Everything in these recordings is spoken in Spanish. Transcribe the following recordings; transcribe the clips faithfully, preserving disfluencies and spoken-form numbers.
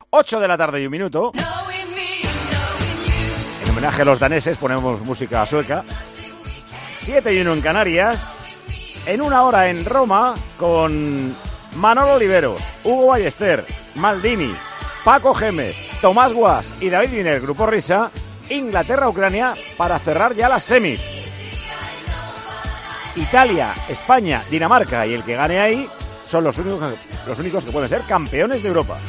ocho de la tarde y un minuto. En homenaje a los daneses ponemos música sueca. siete y uno en Canarias. En una hora en Roma con Manolo Oliveros, Hugo Ballester, Maldini, Paco Gémez, Tomás Guas y David Viner, Grupo Risa, Inglaterra-Ucrania para cerrar ya las semis. Italia, España, Dinamarca y el que gane ahí son los únicos, los únicos que pueden ser campeones de Europa.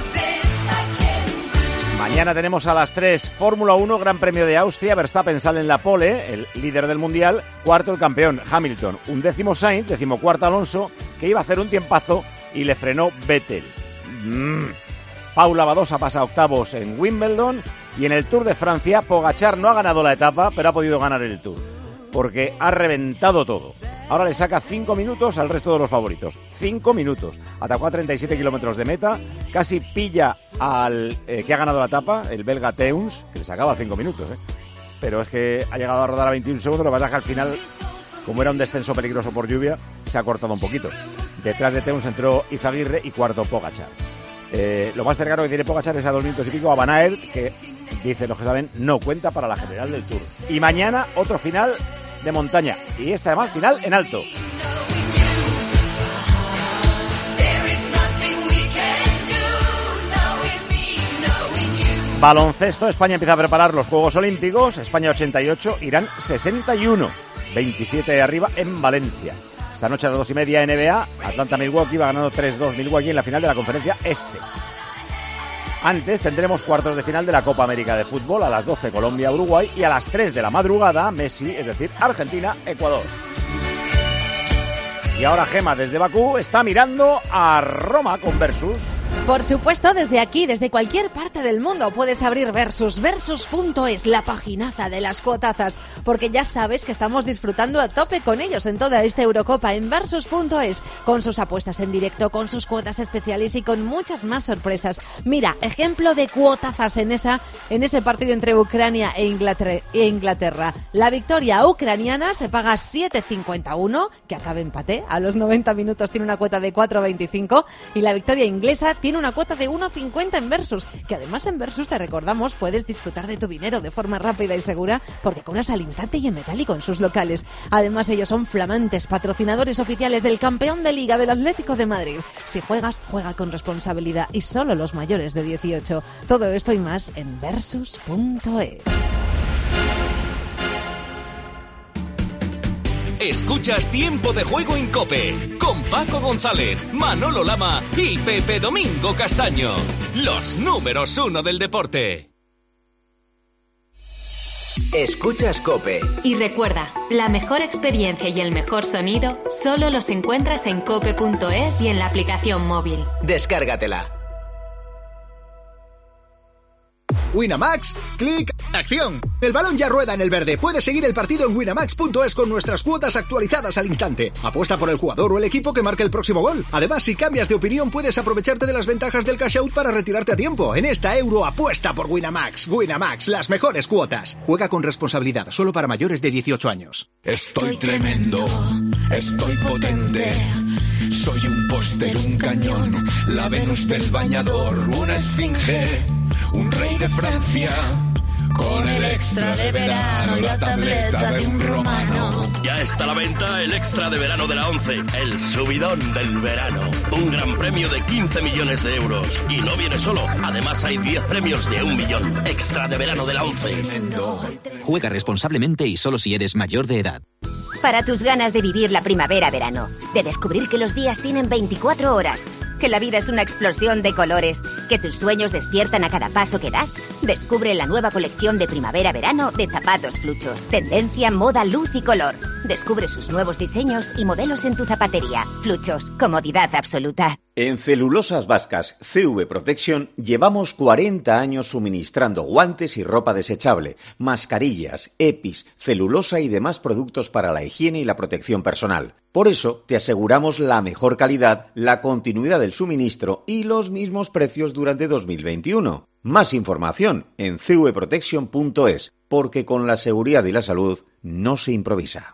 Mañana tenemos a las tres Fórmula uno, Gran Premio de Austria. Verstappen sale en la pole, el líder del Mundial. Cuarto el campeón, Hamilton. Un décimo Sainz, decimocuarto Alonso, que iba a hacer un tiempazo y le frenó Vettel. Mm. Paula Badosa pasa a octavos en Wimbledon. Y en el Tour de Francia, Pogačar no ha ganado la etapa, pero ha podido ganar el Tour, porque ha reventado todo. Ahora le saca cinco minutos al resto de los favoritos. Cinco minutos. Atacó a treinta y siete kilómetros de meta. Casi pilla al eh, que ha ganado la etapa, el belga Teuns, que le sacaba cinco minutos, ¿eh? Pero es que ha llegado a rodar a veintiún segundos. Lo que pasa es que al final, como era un descenso peligroso por lluvia, se ha cortado un poquito. Detrás de Teuns entró Izaguirre y cuarto Pogačar. Eh, lo más cercano que tiene Pogačar es a dos minutos y pico a Van Aert, que, dicen los que saben, no cuenta para la general del Tour. Y mañana otro final de montaña, y esta además final en alto. Baloncesto, España empieza a preparar los Juegos Olímpicos. España ochenta y ocho, Irán sesenta y uno, veintisiete arriba en Valencia. Esta noche a las dos y media N B A, Atlanta-Milwaukee va ganando tres dos Milwaukee en la final de la Conferencia Este. Antes tendremos cuartos de final de la Copa América de Fútbol, a las doce Colombia-Uruguay y a las tres de la madrugada Messi, es decir, Argentina-Ecuador. Y ahora Gema desde Bakú está mirando a Roma con Versus. Por supuesto, desde aquí, desde cualquier parte del mundo puedes abrir Versus, versus punto es, la paginaza de las cuotazas, porque ya sabes que estamos disfrutando a tope con ellos en toda esta Eurocopa en versus punto es, con sus apuestas en directo, con sus cuotas especiales y con muchas más sorpresas. Mira, ejemplo de cuotazas en esa en ese partido entre Ucrania e Inglaterra. E Inglaterra. La victoria ucraniana se paga siete cincuenta y uno, que acabe empate, a los noventa minutos tiene una cuota de cuatro veinticinco, y la victoria inglesa tiene una cuota de uno cincuenta en Versus, que además en Versus, te recordamos, puedes disfrutar de tu dinero de forma rápida y segura, porque cobras al instante y en metálico en sus locales. Además, ellos son flamantes patrocinadores oficiales del campeón de Liga del Atlético de Madrid. Si juegas, juega con responsabilidad y solo los mayores de dieciocho. Todo esto y más en versus punto es. Escuchas Tiempo de Juego en COPE con Paco González, Manolo Lama y Pepe Domingo Castaño. Los números uno del deporte. Escuchas COPE. Y recuerda, la mejor experiencia y el mejor sonido solo los encuentras en cope punto es y en la aplicación móvil. Descárgatela. Winamax, clic, acción. El balón ya rueda en el verde. Puedes seguir el partido en winamax punto es con nuestras cuotas actualizadas al instante. Apuesta por el jugador o el equipo que marque el próximo gol. Además, si cambias de opinión, puedes aprovecharte de las ventajas del cash out para retirarte a tiempo. En esta Euro, apuesta por Winamax. Winamax, las mejores cuotas. Juega con responsabilidad, solo para mayores de dieciocho años. Estoy tremendo, estoy potente. Soy un póster, un cañón, la Venus del bañador, una esfinge, un rey de Francia, con el extra de verano y la tableta de un romano. Ya está a la venta el extra de verano de la ONCE, el subidón del verano. Un gran premio de quince millones de euros. Y no viene solo, además hay diez premios de un millón. Extra de verano de la ONCE. Juega responsablemente y solo si eres mayor de edad. Para tus ganas de vivir la primavera-verano, de descubrir que los días tienen veinticuatro horas, que la vida es una explosión de colores, que tus sueños despiertan a cada paso que das, descubre la nueva colección de primavera-verano de zapatos Fluchos. Tendencia, moda, luz y color. Descubre sus nuevos diseños y modelos en tu zapatería. Fluchos, comodidad absoluta. En Celulosas Vascas C V Protection llevamos cuarenta años suministrando guantes y ropa desechable, mascarillas, EPIs, celulosa y demás productos para la higiene y la protección personal. Por eso te aseguramos la mejor calidad, la continuidad del suministro y los mismos precios durante dos mil veintiuno. Más información en c v protection punto es, porque con la seguridad y la salud no se improvisa.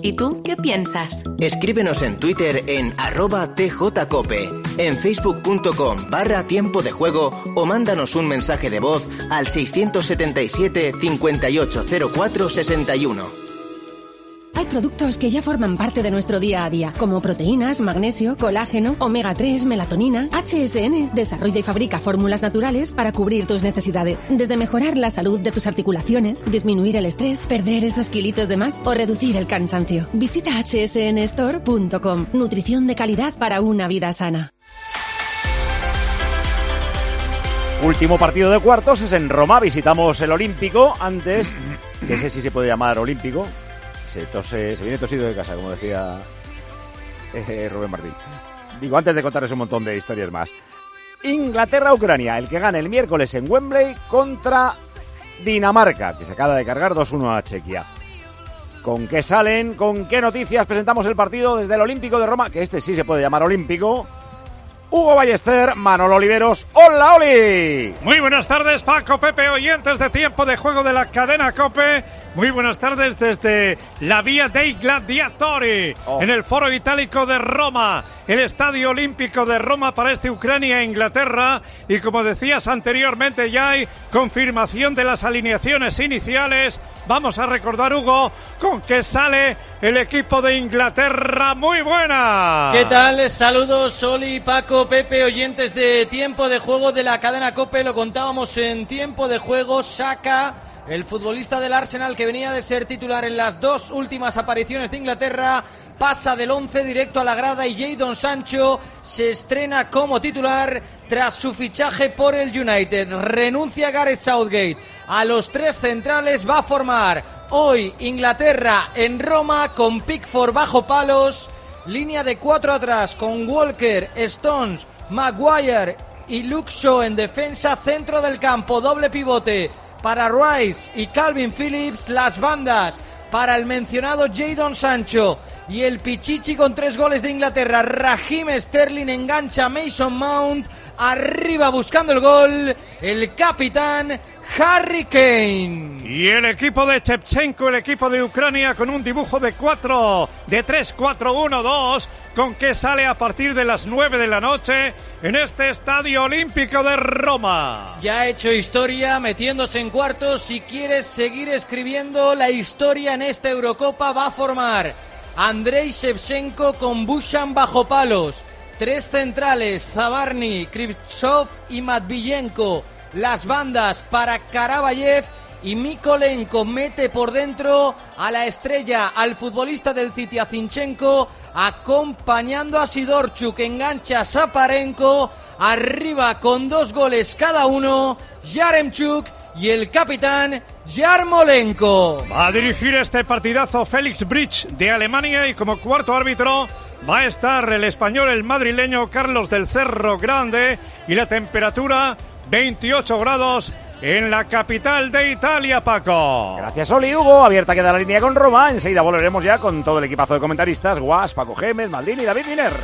¿Y tú qué piensas? Escríbenos en Twitter en arroba tjcope, en facebook.com barra tiempo de juego o mándanos un mensaje de voz al seiscientos setenta y siete, cincuenta y ocho cero cuatro, sesenta y uno. Hay productos que ya forman parte de nuestro día a día, como proteínas, magnesio, colágeno, omega tres, melatonina. H S N desarrolla y fabrica fórmulas naturales para cubrir tus necesidades. Desde mejorar la salud de tus articulaciones, disminuir el estrés, perder esos kilitos de más o reducir el cansancio. Visita hache ese ene store punto com. Nutrición de calidad para una vida sana. Último partido de cuartos es en Roma. Visitamos el Olímpico. Antes, que sé si se puede llamar Olímpico. Se, tose, se viene tosido de casa, como decía eh, Rubén Martín. Digo, antes de contarles un montón de historias más. Inglaterra-Ucrania, el que gane el miércoles en Wembley contra Dinamarca, que se acaba de cargar dos uno a Chequia. ¿Con qué salen? ¿Con qué noticias presentamos el partido desde el Olímpico de Roma? Que este sí se puede llamar Olímpico. Hugo Ballester, Manolo Oliveros. ¡Hola, Oli! Muy buenas tardes, Paco, Pepe, oyentes de Tiempo de Juego de la cadena COPE. Muy buenas tardes desde la Vía dei Gladiatori, oh. en el Foro Itálico de Roma, el Estadio Olímpico de Roma para este Ucrania e Inglaterra. Y como decías anteriormente, ya hay confirmación de las alineaciones iniciales. Vamos a recordar, Hugo, con qué sale el equipo de Inglaterra. ¡Muy buena! ¿Qué tal? Saludos, Oli, Paco, Pepe, oyentes de Tiempo de Juego de la cadena COPE. Lo contábamos en Tiempo de Juego. Saka, el futbolista del Arsenal que venía de ser titular en las dos últimas apariciones de Inglaterra, pasa del once directo a la grada y Jadon Sancho se estrena como titular tras su fichaje por el United. Renuncia Gareth Southgate a los tres centrales, va a formar hoy Inglaterra en Roma con Pickford bajo palos, línea de cuatro atrás con Walker, Stones, Maguire y Luke Shaw en defensa, centro del campo, doble pivote para Rice y Calvin Phillips, las bandas para el mencionado Jadon Sancho y el Pichichi con tres goles de Inglaterra. Raheem Sterling engancha a Mason Mount, arriba buscando el gol, el capitán Harry Kane. Y el equipo de Shevchenko, el equipo de Ucrania, con un dibujo de cuatro, de tres cuatro uno dos, con que sale a partir de las nueve de la noche en este Estadio Olímpico de Roma. Ya ha hecho historia metiéndose en cuartos. Si quieres seguir escribiendo la historia en esta Eurocopa, va a formar Andrei Shevchenko con Bushan bajo palos, tres centrales, Zabarny, Krivtsov y Matviyenko, las bandas para Karabayev y Mikolenko. Mete por dentro a la estrella, al futbolista del City, a Zinchenko, acompañando a Sidorchuk, engancha a Saparenko, arriba con dos goles cada uno, Yaremchuk y el capitán Yarmolenko. Va a dirigir este partidazo Felix Bridge de Alemania y como cuarto árbitro va a estar el español, el madrileño Carlos del Cerro Grande, y la temperatura veintiocho grados en la capital de Italia, Paco. Gracias, Oli. Hugo, abierta queda la línea con Roma. Enseguida volveremos ya con todo el equipazo de comentaristas: Guas, Paco Gémez, Maldini y David Miner.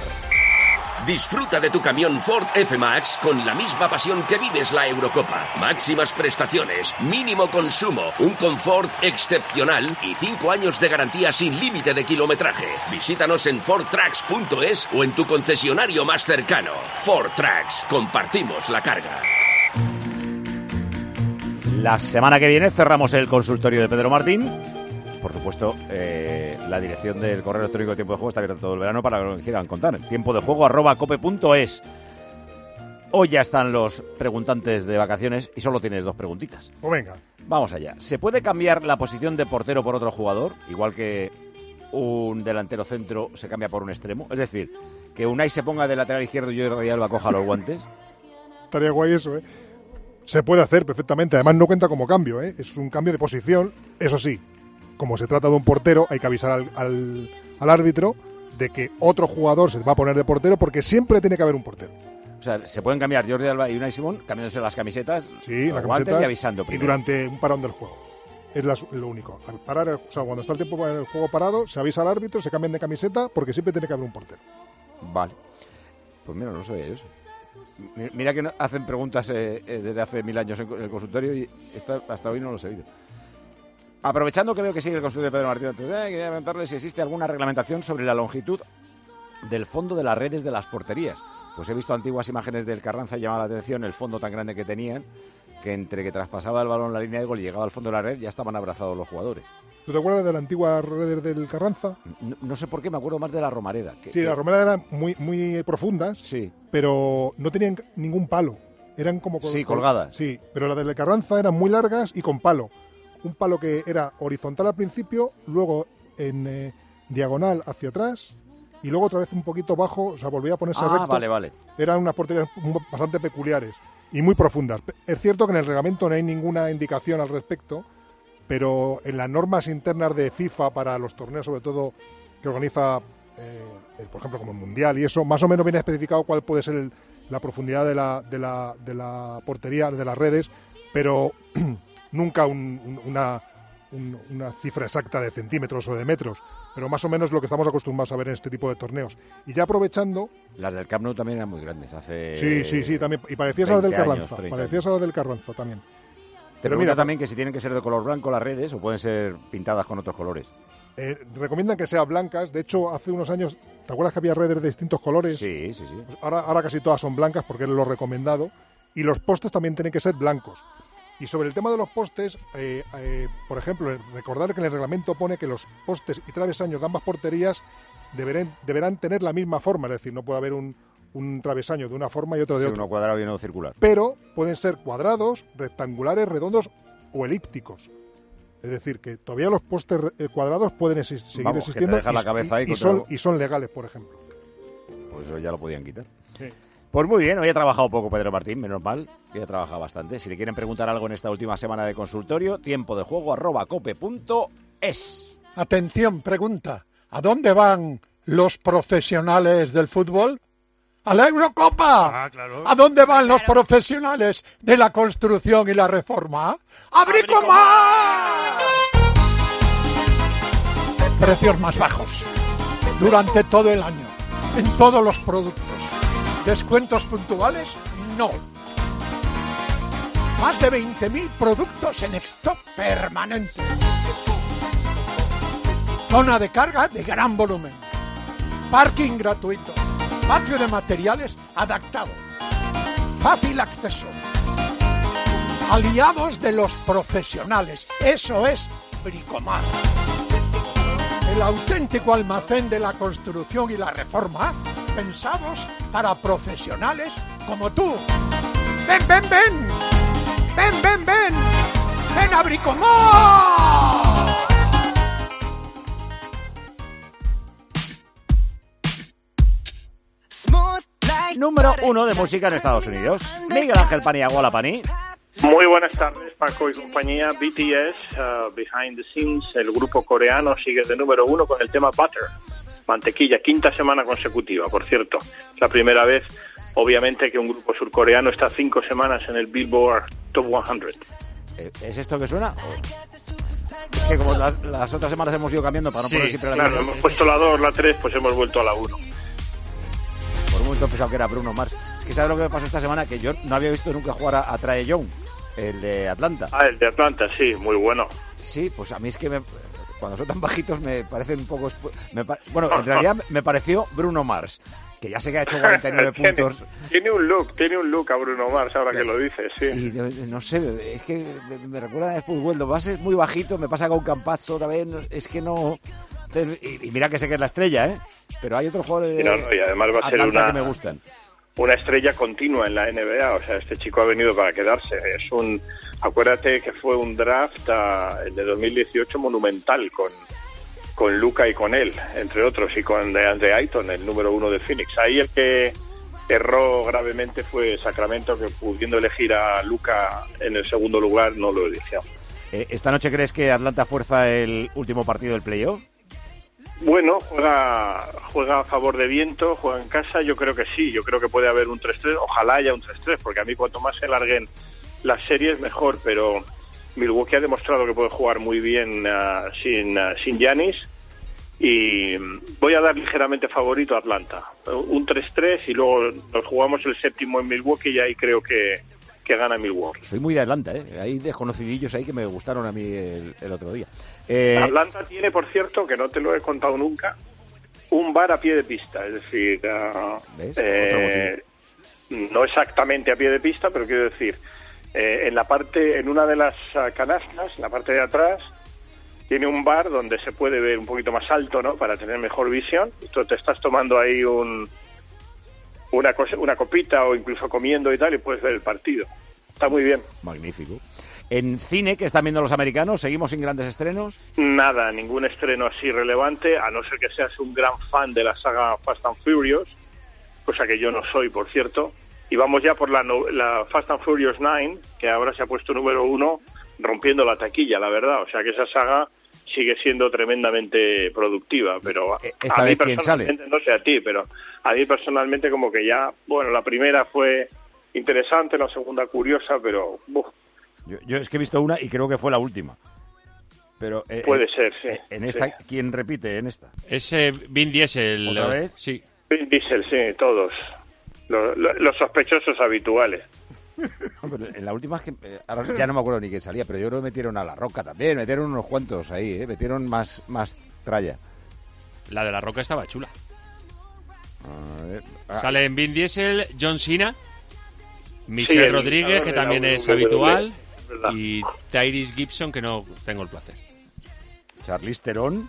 Disfruta de tu camión Ford F-Max con la misma pasión que vives la Eurocopa. Máximas prestaciones, mínimo consumo, un confort excepcional y cinco años de garantía sin límite de kilometraje. Visítanos en ford tracks punto es o en tu concesionario más cercano. Ford Tracks, compartimos la carga. La semana que viene cerramos el consultorio de Pedro Martín. Por supuesto, eh, la dirección del correo electrónico de Tiempo de Juego está abierta todo el verano para lo que quieran contar. Tiempo de Juego arroba cope punto es. Hoy ya están los preguntantes de vacaciones y solo tienes dos preguntitas. Pues venga. Vamos allá. ¿Se puede cambiar la posición de portero por otro jugador? Igual que un delantero centro se cambia por un extremo. Es decir, que Unai se ponga de lateral izquierdo y Jordi Alba coja los guantes. Estaría guay eso, ¿eh? Se puede hacer perfectamente. Además no cuenta como cambio, ¿eh? Es un cambio de posición. Eso sí, como se trata de un portero, hay que avisar al, al, al árbitro de que otro jugador se va a poner de portero, porque siempre tiene que haber un portero. O sea, se pueden cambiar Jordi Alba y Unai Simón cambiándose las camisetas, sí, los la guantes camiseta, y avisando primero. Y durante un parón del juego. Es la, lo único. Al parar, el, o sea, cuando está el tiempo el juego parado, se avisa al árbitro, se cambian de camiseta, porque siempre tiene que haber un portero. Vale. Pues mira, no sabía eso. Mira que hacen preguntas eh, eh, desde hace mil años en el consultorio y esta, hasta hoy no lo he oído. Aprovechando que veo que sigue el consultorio de Pedro Martín, quería preguntarle si existe alguna reglamentación sobre la longitud del fondo de las redes de las porterías. Pues he visto antiguas imágenes del Carranza y llamaba la atención el fondo tan grande que tenían, que entre que traspasaba el balón la línea de gol y llegaba al fondo de la red ya estaban abrazados los jugadores. ¿Tú te acuerdas de la antigua red del Carranza? No, no sé por qué, me acuerdo más de la Romareda. Que, sí, que... las Romaredas eran muy, muy profundas, sí, pero no tenían ningún palo. Eran como... Sí, col- colgadas. Sí, pero las del Carranza eran muy largas y con palo. Un palo que era horizontal al principio, luego en eh, diagonal hacia atrás y luego otra vez un poquito bajo, o sea, volvía a ponerse ah, recto. vale, vale. Eran unas porterías bastante peculiares y muy profundas. Es cierto que en el reglamento no hay ninguna indicación al respecto, pero en las normas internas de FIFA para los torneos, sobre todo que organiza, eh, el, por ejemplo, como el Mundial y eso, más o menos viene especificado cuál puede ser el, la profundidad de la, de, la, de la portería, de las redes, pero nunca un, un, una, un, una cifra exacta de centímetros o de metros, pero más o menos lo que estamos acostumbrados a ver en este tipo de torneos. Y ya aprovechando... Las del Camp Nou también eran muy grandes, hace... Sí, sí, sí, también. Y parecías a las del Carranza, parecías a las del Carranza también. Te pero pregunta mira, también que si tienen que ser de color blanco las redes o pueden ser pintadas con otros colores. Eh, recomiendan que sean blancas. De hecho, hace unos años, ¿te acuerdas que había redes de distintos colores? Sí, sí, sí. Pues ahora, ahora casi todas son blancas porque es lo recomendado. Y los postes también tienen que ser blancos. Y sobre el tema de los postes, eh, eh, por ejemplo, recordar que en el reglamento pone que los postes y travesaños de ambas porterías deberán, deberán tener la misma forma. Es decir, no puede haber un, un travesaño de una forma y otro de sí, otra. Uno cuadrado y uno circular. Pero pueden ser cuadrados, rectangulares, redondos o elípticos. Es decir, que todavía los postes cuadrados pueden exist- seguir Vamos, existiendo que te dejas y, la cabeza ahí y, y, son, y son legales, por ejemplo. Pues eso ya lo podían quitar. Sí. Pues muy bien, hoy ha trabajado poco Pedro Martín, menos mal, que ha trabajado bastante. Si le quieren preguntar algo en esta última semana de consultorio, tiempo de juego arroba cope punto es. Atención, pregunta. ¿A dónde van los profesionales del fútbol? ¡A la Eurocopa! Ah, claro. ¿A dónde van los profesionales de la construcción y la reforma? ¡A Bricomar! Precios más bajos durante todo el año, en todos los productos. ¿Descuentos puntuales? No. Más de veinte mil productos en stock permanente. Zona de carga de gran volumen. Parking gratuito. Patio de materiales adaptado. Fácil acceso. Aliados de los profesionales. Eso es Bricomar. El auténtico almacén de la construcción y la reforma, pensados para profesionales como tú. ¡Ven, ven, ven! ¡Ven, ven, ven! ¡Ven a Bricomar! Número uno de música en Estados Unidos. Miguel Ángel Paniagua, la Pani. Muy buenas tardes, Paco y compañía. B T S, uh, Behind the Scenes, el grupo coreano sigue de número uno con el tema Butter, mantequilla, quinta semana consecutiva, por cierto. Es la primera vez, obviamente, que un grupo surcoreano está cinco semanas en el Billboard Top cien. ¿Es esto que suena? Es que como las, las otras semanas hemos ido cambiando para no Sí, poner siempre la claro, misma. hemos puesto la dos, la tres, pues hemos vuelto a la uno. Por un momento he pensado que era Bruno Mars. Es que ¿sabes lo que me pasó esta semana? Que yo no había visto nunca jugar a, a Trae Young, el de Atlanta. Ah, el de Atlanta, sí, muy bueno. Sí, pues a mí es que me, cuando son tan bajitos me parecen un poco... Me, bueno, en realidad me pareció Bruno Mars, que ya sé que ha hecho cuarenta y nueve tiene, puntos. Tiene un look, tiene un look a Bruno Mars, ahora que lo dices, sí. Y no, no sé, es que me, me recuerda a Spud Weldo. Va a ser muy bajito, me pasa con Campazzo otra vez, no, es que no... Y, y mira que sé que es la estrella, ¿eh? Pero hay otros jugadores y, no, no, y además va a ser Atlanta una, que me gustan. Una estrella continua en la N B A, o sea, este chico ha venido para quedarse. Es un, acuérdate que fue un draft uh, el de dos mil dieciocho monumental con, con Luka y con él, entre otros, y con DeAndre Ayton, el número uno de Phoenix. Ahí el que erró gravemente fue Sacramento, que pudiendo elegir a Luka en el segundo lugar no lo eligió. Eh, ¿Esta noche crees que Atlanta fuerza el último partido del playoff? Bueno, juega juega a favor de viento, juega en casa, yo creo que sí, yo creo que puede haber un tres tres, ojalá haya un tres tres, porque a mí cuanto más se larguen las series mejor, pero Milwaukee ha demostrado que puede jugar muy bien uh, sin uh, sin Giannis y voy a dar ligeramente favorito a Atlanta, un tres tres y luego nos jugamos el séptimo en Milwaukee y ahí creo que, que gana Milwaukee. Soy muy de Atlanta, ¿eh? Hay desconocidillos ahí que me gustaron a mí el, el otro día. Eh... Atlanta tiene, por cierto, que no te lo he contado nunca, un bar a pie de pista, es decir, uh, eh, no exactamente a pie de pista, pero quiero decir, eh, en la parte, en una de las uh, canastas, en la parte de atrás, tiene un bar donde se puede ver un poquito más alto, ¿no? Para tener mejor visión. Tú te estás tomando ahí un una cosa, una copita o incluso comiendo y tal y puedes ver el partido. Está muy bien. Magnífico. En cine, que están viendo los americanos, ¿seguimos sin grandes estrenos? Nada, ningún estreno así relevante, a no ser que seas un gran fan de la saga Fast and Furious, cosa que yo no soy, por cierto. Y vamos ya por la, no, la Fast and Furious nueve, que ahora se ha puesto número uno, rompiendo la taquilla, la verdad. O sea que esa saga sigue siendo tremendamente productiva, pero ¿Esta a mí vez quién sale? personalmente, no sé a ti, pero a mí personalmente como que ya, bueno, la primera fue interesante, la segunda curiosa, pero... Uf, Yo, yo es que he visto una y creo que fue la última. Pero eh, puede eh, ser, sí. En esta, sí. ¿Quién repite en esta? Es eh, Vin Diesel. ¿Otra vez? Sí. Vin Diesel, sí, todos. Los, los sospechosos habituales. No, pero en la última es que... Eh, ahora ya no me acuerdo ni quién salía, pero yo creo que metieron a La Roca también. Metieron unos cuantos ahí, ¿eh? Metieron más, más tralla. La de La Roca estaba chula. A ver, ah. Sale en Vin Diesel, John Cena, Michelle Sí, Rodríguez, que también W W E, es habitual, ¿verdad? y Tyrese Gibson, que no tengo el placer. Charlize Theron.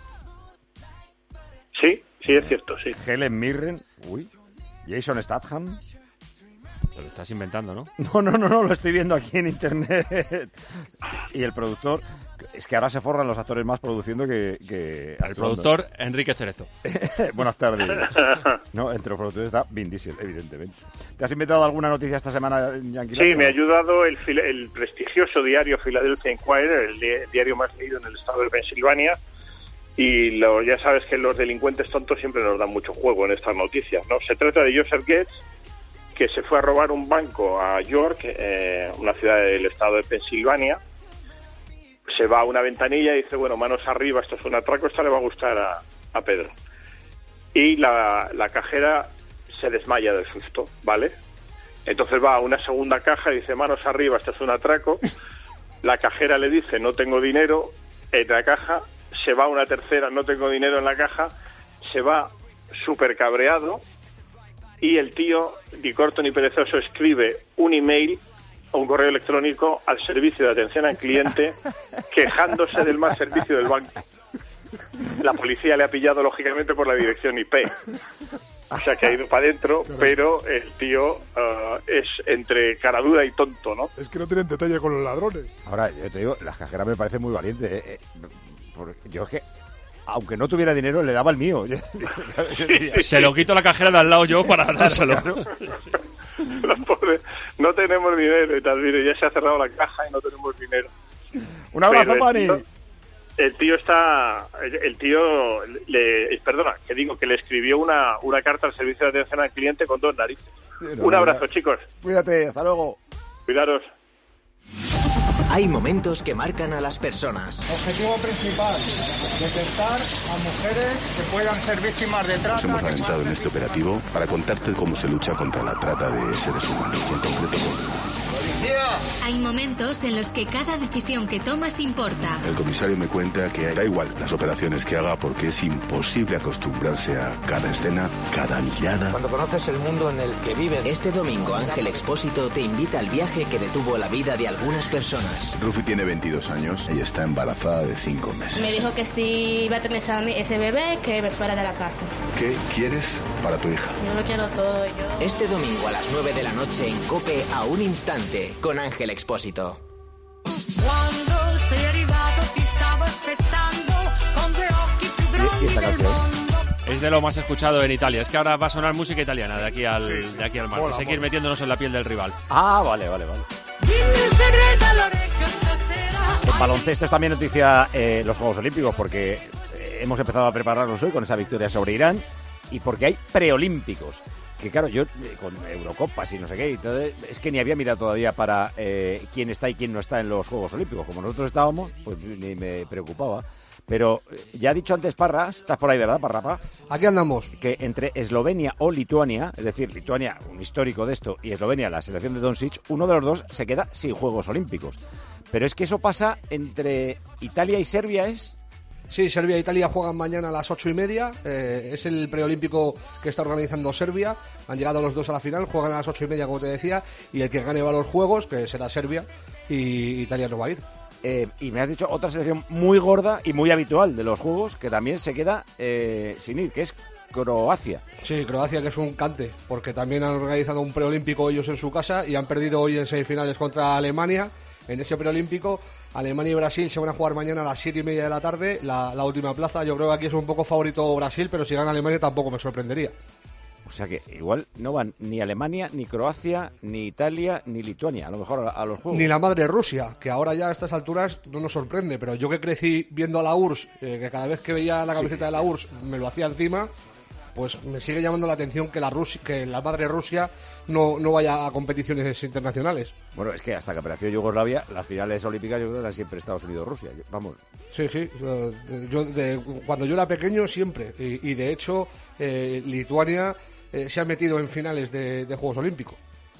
Sí, sí, es cierto, sí. Helen Mirren. Uy. Jason Statham. Te lo estás inventando, ¿no? No, no, no, no, lo estoy viendo aquí en internet. Y el productor... Es que ahora se forran los actores más produciendo que... que el productor, Enrique Cerezo. Buenas tardes. No, entre los productores está Vin Diesel, evidentemente. ¿Te has inventado alguna noticia esta semana, Yankee? Sí, me ha ayudado el, el prestigioso diario Philadelphia Inquirer, el di- diario más leído en el estado de Pensilvania. Y lo, ya sabes que los delincuentes tontos siempre nos dan mucho juego en estas noticias, ¿no? Se trata de Joseph Getz, que se fue a robar un banco a York, eh, una ciudad del estado de Pensilvania. Se va a una ventanilla y dice, bueno, manos arriba, esto es un atraco, esto le va a gustar a, a Pedro. Y la, la cajera se desmaya del susto, ¿vale? Entonces va a una segunda caja y dice, manos arriba, esto es un atraco. La cajera le dice, no tengo dinero en la caja. Se va a una tercera, no tengo dinero en la caja. Se va súper cabreado. Y el tío, ni corto ni perezoso, escribe un email o un correo electrónico al servicio de atención al cliente quejándose del mal servicio del banco. La policía le ha pillado, lógicamente, por la dirección I P. O sea, que ha ido para adentro, pero el tío uh, es entre caradura y tonto, ¿no? Es que no tienen detalle con los ladrones. Ahora, yo te digo, la cajera me parece muy valiente. ¿eh? Porque yo es que, aunque no tuviera dinero, le daba el mío. Se lo quito a la cajera de al lado yo para dárselo. Los pobres, no tenemos dinero y tal, mire, ya se ha cerrado la caja y no tenemos dinero. Un abrazo, Pero Pani. el tío, el tío está, el tío, le, perdona, que digo que le escribió una, una carta al servicio de atención al cliente con dos narices. Sí, no, Un abrazo, mira. chicos. Cuídate, hasta luego. Cuidaros. Hay momentos que marcan a las personas. Objetivo principal, detectar a mujeres que puedan ser víctimas de trata. Nos hemos adentrado en este operativo para contarte cómo se lucha contra la trata de seres humanos y en concreto con... Hay momentos en los que cada decisión que tomas importa. El comisario me cuenta que da igual las operaciones que haga porque es imposible acostumbrarse a cada escena, cada mirada. Cuando conoces el mundo en el que vives. Este domingo Ángel Expósito te invita al viaje que detuvo la vida de algunas personas. Rufi tiene veintidós años y está embarazada de cinco meses. Me dijo que si iba a tener ese bebé, que me fuera de la casa. ¿Qué quieres para tu hija? Yo lo quiero todo. Yo... Este domingo a las nueve de la noche en COPE, a un instante, con Ángel Expósito. Quando sei arrivato ti stavo aspettando con due occhi più grandi del mondo. Es de lo más escuchado en Italia. Es que ahora va a sonar música italiana de aquí al, Sí, sí. de aquí al martes. Mola, Hay que ir mola. metiéndonos en la piel del rival. Ah, vale, vale, vale. Dimmi un segreto all'orecchio stasera. En baloncesto es también noticia eh, los Juegos Olímpicos, porque eh, hemos empezado a prepararnos hoy con esa victoria sobre Irán y porque hay preolímpicos. Que claro, yo eh, con Eurocopas y no sé qué, y todo, es que ni había mirado todavía para eh, quién está y quién no está en los Juegos Olímpicos. Como nosotros estábamos, pues ni me preocupaba. Pero ya ha dicho antes Parra, estás por ahí, ¿verdad, Parrapa? Aquí andamos. Que entre Eslovenia o Lituania, es decir, Lituania, un histórico de esto, y Eslovenia, la selección de Doncic, uno de los dos se queda sin Juegos Olímpicos. Pero es que eso pasa entre Italia y Serbia, ¿es? Sí, Serbia e Italia juegan mañana a las ocho y media. Eh, es el preolímpico que está organizando Serbia. Han llegado los dos a la final, juegan a las ocho y media, como te decía. Y el que gane va a los Juegos, que será Serbia, y Italia no va a ir. Eh, y me has dicho otra selección muy gorda y muy habitual de los Juegos que también se queda eh, sin ir, que es Croacia. Sí, Croacia, que es un cante, porque también han organizado un preolímpico ellos en su casa y han perdido hoy en semifinales contra Alemania. En ese preolímpico, Alemania y Brasil se van a jugar mañana a las siete y media de la tarde, la, la última plaza. Yo creo que aquí es un poco favorito Brasil, pero si gana Alemania tampoco me sorprendería. O sea que igual no van ni Alemania, ni Croacia, ni Italia, ni Lituania, a lo mejor a, a los Juegos. Ni la madre Rusia, que ahora ya a estas alturas no nos sorprende, pero yo que crecí viendo a la U R S S, eh, que cada vez que veía la camiseta sí. de la U R S S me lo hacía encima, pues me sigue llamando la atención que la Rusia, que la madre Rusia no, no vaya a competiciones internacionales. Bueno, es que hasta que apareció Yugoslavia, las finales olímpicas yo creo que eran siempre Estados Unidos-Rusia, vamos. Sí, sí, yo, de, cuando yo era pequeño siempre, y, y de hecho eh, Lituania eh, se ha metido en finales de, de Juegos Olímpicos.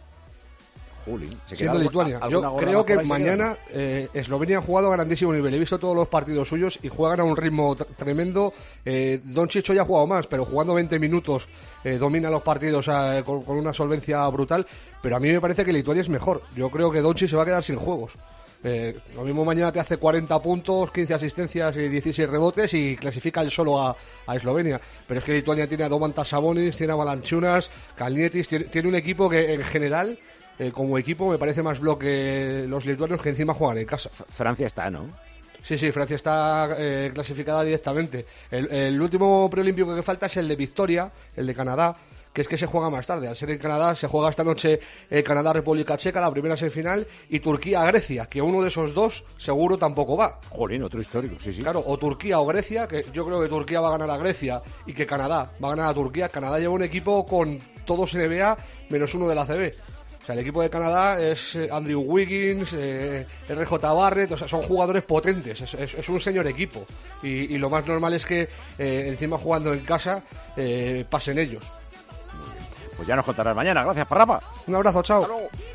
Juli, ¿se siendo Lituania. Yo creo que mañana eh, Eslovenia ha jugado a grandísimo nivel. He visto todos los partidos suyos y juegan a un ritmo t- tremendo. Eh, Doncic ya ha jugado más, pero jugando veinte minutos eh, domina los partidos eh, con, con una solvencia brutal. Pero a mí me parece que Lituania es mejor. Yo creo que Doncic se va a quedar sin juegos. Eh, lo mismo mañana te hace cuarenta puntos, quince asistencias y dieciséis rebotes y clasifica él solo a, a Eslovenia. Pero es que Lituania tiene a Domantas Sabonis, tiene a Valanciunas, Kalnietis, tiene, tiene un equipo que en general... Eh, como equipo me parece más bloque los lituanos, que encima juegan en casa. Francia está, ¿no? Sí, sí, Francia está eh, clasificada directamente. El, el último preolímpico que falta es el de Victoria, el de Canadá, que es que se juega más tarde. Al ser en Canadá, se juega esta noche eh, Canadá-República Checa, la primera semifinal, y Turquía-Grecia, que uno de esos dos seguro tampoco va. Jolín, otro histórico, sí, sí. Claro, o Turquía o Grecia, que yo creo que Turquía va a ganar a Grecia y que Canadá va a ganar a Turquía. Canadá lleva un equipo con todos N B A menos uno de la A C B. O sea, el equipo de Canadá es Andrew Wiggins, eh, R J Barrett, o sea, son jugadores potentes, es, es, es un señor equipo. Y, y lo más normal es que eh, encima jugando en casa eh, pasen ellos. Muy bien. Pues ya nos contarás mañana. Gracias, Parrapa. Un abrazo, chao.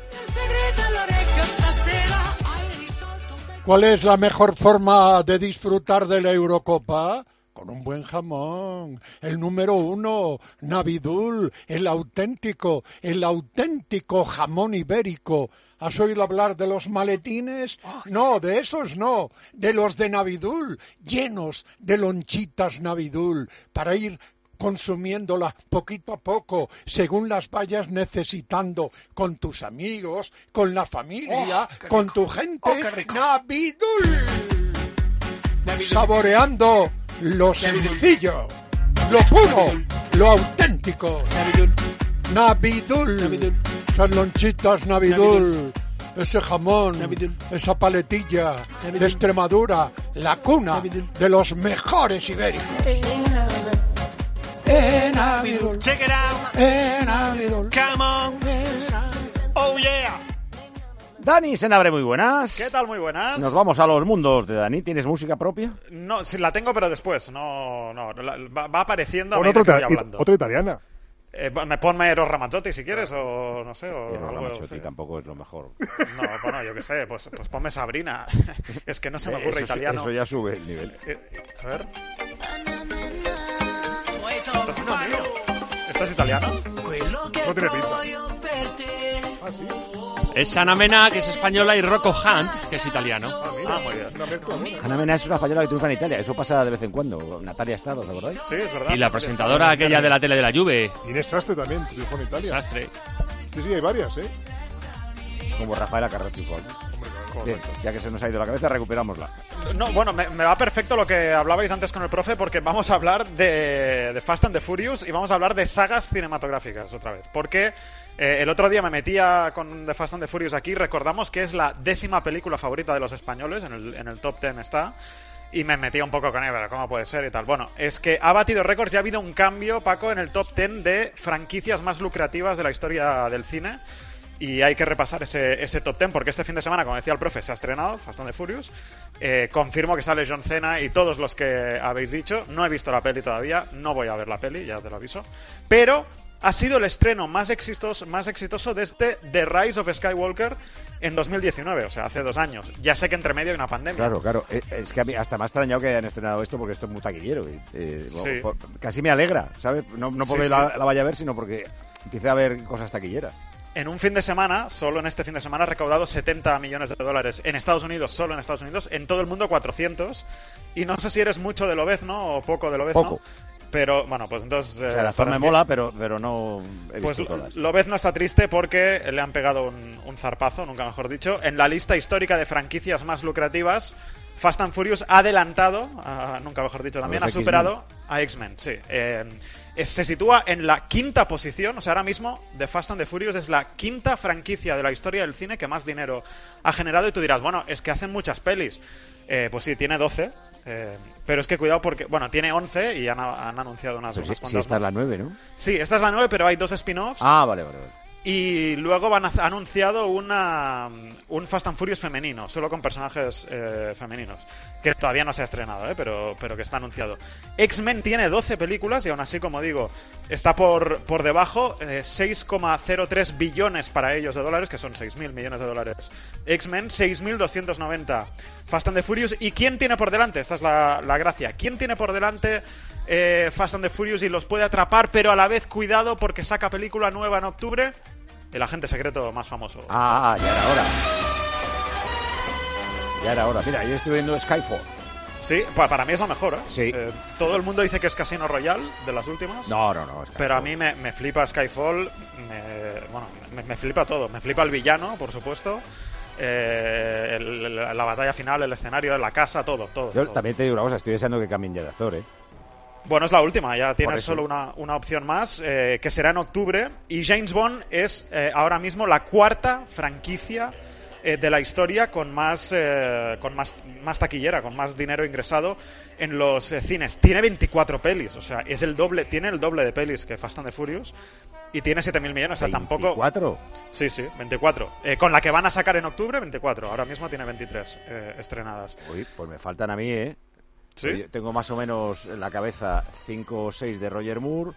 ¿Cuál es la mejor forma de disfrutar de la Eurocopa? Con un buen jamón, el número uno, Navidul, el auténtico, el auténtico jamón ibérico. ¿Has oído hablar de los maletines? No, de esos no, de los de Navidul, llenos de lonchitas Navidul, para ir consumiéndola poquito a poco, según las vayas necesitando, con tus amigos, con la familia, oh, con tu gente. Oh, Navidul, Navidul. Saboreando lo sencillo, lo puro, lo auténtico. Navidul. Navidul. Navidul. Esas lonchitas Navidul. Navidul. Ese jamón. Navidul. Esa paletilla Navidul. De Extremadura. La cuna Navidul. De los mejores ibéricos. Eh, Navidul. Check it out. Eh, Navidul. Come on. Oh yeah. Dani Senabre, muy buenas. ¿Qué tal? Muy buenas. Nos vamos a los mundos de Dani. ¿Tienes música propia? No, sí, la tengo, pero después. No, no, la, va, va apareciendo a medida que voy ita- hablando. Otra italiana. Eh, me ponme Eros Ramazzotti si quieres, o no sé. O Eros algo, Ramazzotti sí. tampoco es lo mejor. No, bueno, yo qué sé, pues, pues ponme Sabrina. Es que no se me ocurre eso, italiano. Eso ya sube el nivel. Eh, a ver. ¿Esto es, ¿Esto es italiano? No tiene pinta. Ah, ¿sí? Es Ana Mena, que es española, y Rocco Hunt, que es italiano. Ah, ah muy bien. Ana Mena es una española que triunfa en Italia. Eso pasa de vez en cuando. Natalia Estado, ¿os acordáis? Sí, es verdad. Y la presentadora aquella de la tele de la Juve. Inés Sastre también triunfó en Italia. Sastre. Sí, sí, hay varias, ¿eh? Como Rafaela Carrà triunfó. Bien, ya que se nos ha ido la cabeza, recuperámosla. No, bueno, me, me va perfecto lo que hablabais antes con el profe, porque vamos a hablar de, de Fast and the Furious y vamos a hablar de sagas cinematográficas otra vez. Porque eh, el otro día me metía con The Fast and the Furious aquí, recordamos que es la décima película favorita de los españoles, en el, en el top ten está, y me metía un poco con él, pero ¿cómo puede ser y tal? Bueno, es que ha batido récords y ha habido un cambio, Paco, en el top ten de franquicias más lucrativas de la historia del cine. y hay que repasar ese, ese top ten, porque este fin de semana, como decía el profe, se ha estrenado Fast and the Furious. Eh, confirmo que sale John Cena y todos los que habéis dicho. No he visto la peli todavía, no voy a ver la peli, ya te lo aviso. Pero ha sido el estreno más exitoso, más exitoso desde The Rise of Skywalker en dos mil diecinueve, o sea, hace dos años. Ya sé que entre medio hay una pandemia. Claro, claro. Es que a mí hasta me ha extrañado que hayan estrenado esto porque esto es muy taquillero. Y, eh, Sí. por- casi me alegra, ¿sabes? No, no porque Sí, sí. La, la vaya a ver, sino porque empiece a ver cosas taquilleras. En un fin de semana, solo en este fin de semana, ha recaudado setenta millones de dólares. En Estados Unidos, solo en Estados Unidos. En todo el mundo, cuatrocientos. Y no sé si eres mucho de Lobezno o poco de Lobezno. Poco. Pero, bueno, pues entonces... O sea, eh, la me estarás mola, bien. pero, pero no he Pues visto todas. Lobezno está triste porque le han pegado un, un zarpazo, nunca mejor dicho. En la lista histórica de franquicias más lucrativas, Fast and Furious ha adelantado, a- nunca mejor dicho también, los ha superado a X-Men, sí. Eh, es- se sitúa en la quinta posición, o sea, ahora mismo The Fast and the Furious es la quinta franquicia de la historia del cine que más dinero ha generado. Y tú dirás, bueno, es que hacen muchas pelis. Eh, pues sí, tiene doce. Eh, pero es que cuidado porque, bueno, tiene once y han, han anunciado unas, Pero unas sí, cuantas sí, esta es más. la nueve, ¿no? Sí, esta es la nueve, pero hay dos spin-offs. Ah, vale, vale, vale. Y luego van a ha anunciado una, un Fast and Furious femenino, solo con personajes eh, femeninos, que todavía no se ha estrenado, ¿eh? pero, pero que está anunciado. X-Men tiene doce películas y aún así, como digo, está por, por debajo, eh, seis coma cero tres billones para ellos de dólares, que son seis mil millones de dólares. X-Men, seis mil doscientos noventa. Fast and the Furious. ¿Y quién tiene por delante? Esta es la, la gracia. ¿Quién tiene por delante eh, Fast and the Furious y los puede atrapar, pero a la vez cuidado porque saca película nueva en octubre? El agente secreto más famoso. Ah, ah, ya era hora. Ya era hora. Mira, yo estoy viendo Skyfall. Sí, pa- para mí es lo mejor, ¿eh? Sí. Eh, todo el mundo dice que es Casino Royale, de las últimas. No, no, no. Skyfall. Pero a mí me, me flipa Skyfall, me, bueno, me, me flipa todo. Me flipa el villano, por supuesto. Eh, el- el- la batalla final, el escenario, la casa, todo, todo. Yo todo. también te digo una cosa, estoy deseando que cambien ya de actor, ¿eh? Bueno, es la última, ya Por tienes eso. solo una, una opción más, eh, que será en octubre. Y James Bond es eh, ahora mismo la cuarta franquicia eh, de la historia con más eh, con más, más taquillera, con más dinero ingresado en los eh, cines. Tiene veinticuatro pelis, o sea, es el doble, tiene el doble de pelis que Fast and the Furious. Y tiene siete mil millones, o sea, tampoco... ¿veinticuatro? Sí, sí, veinticuatro. Eh, con la que van a sacar en octubre, veinticuatro. Ahora mismo tiene veintitrés eh, estrenadas. Uy, pues me faltan a mí, ¿eh? ¿Sí? Yo tengo más o menos en la cabeza cinco o seis de Roger Moore,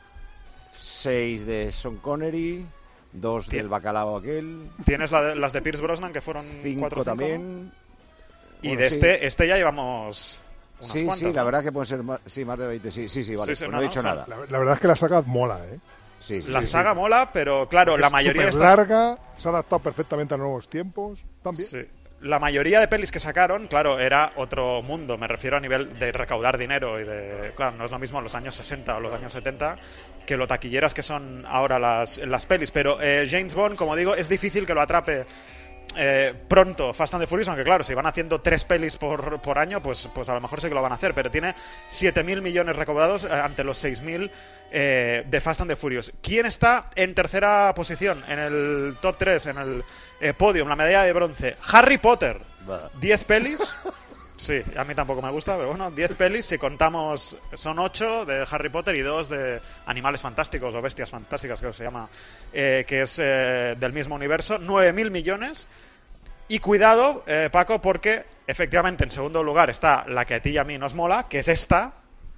seis de Sean Connery, dos Tien- del bacalao aquel, Tienes la de- las de Pierce Brosnan, que fueron cinco cuatro o cinco, ¿no? también. Y Bueno, de sí. este, este ya llevamos unas Sí, cuantas, sí, la ¿no? verdad que pueden ser más, sí, más de veinte, sí, sí, sí, vale, Sí, sí, pues no, no he no, dicho o sea, nada. La, la verdad es que la saga mola, ¿eh? Sí, sí, La sí, saga sí. mola, pero claro, la Es mayoría de súper estas... larga, se ha adaptado perfectamente a nuevos tiempos, también. Sí. La mayoría de pelis que sacaron, claro, era otro mundo. Me refiero a nivel de recaudar dinero y de... Claro, no es lo mismo los años sesenta o los años setenta que lo taquilleras que son ahora las, las pelis. Pero eh, James Bond, como digo, es difícil que lo atrape eh, pronto Fast and the Furious, aunque claro, si van haciendo tres pelis por, por año, pues, pues a lo mejor sí que lo van a hacer. Pero tiene siete mil millones recaudados eh, ante los seis mil eh, de Fast and the Furious. ¿Quién está en tercera posición, en el top tres, en el eh, podium, la medalla de bronce? Harry Potter. diez pelis. Sí, a mí tampoco me gusta, pero bueno, diez pelis. Si contamos, son ocho de Harry Potter y dos de Animales Fantásticos o Bestias Fantásticas, creo que se llama, eh, que es eh, del mismo universo. nueve mil millones. Y cuidado, eh, Paco, porque efectivamente en segundo lugar está la que a ti y a mí nos mola, que es esta.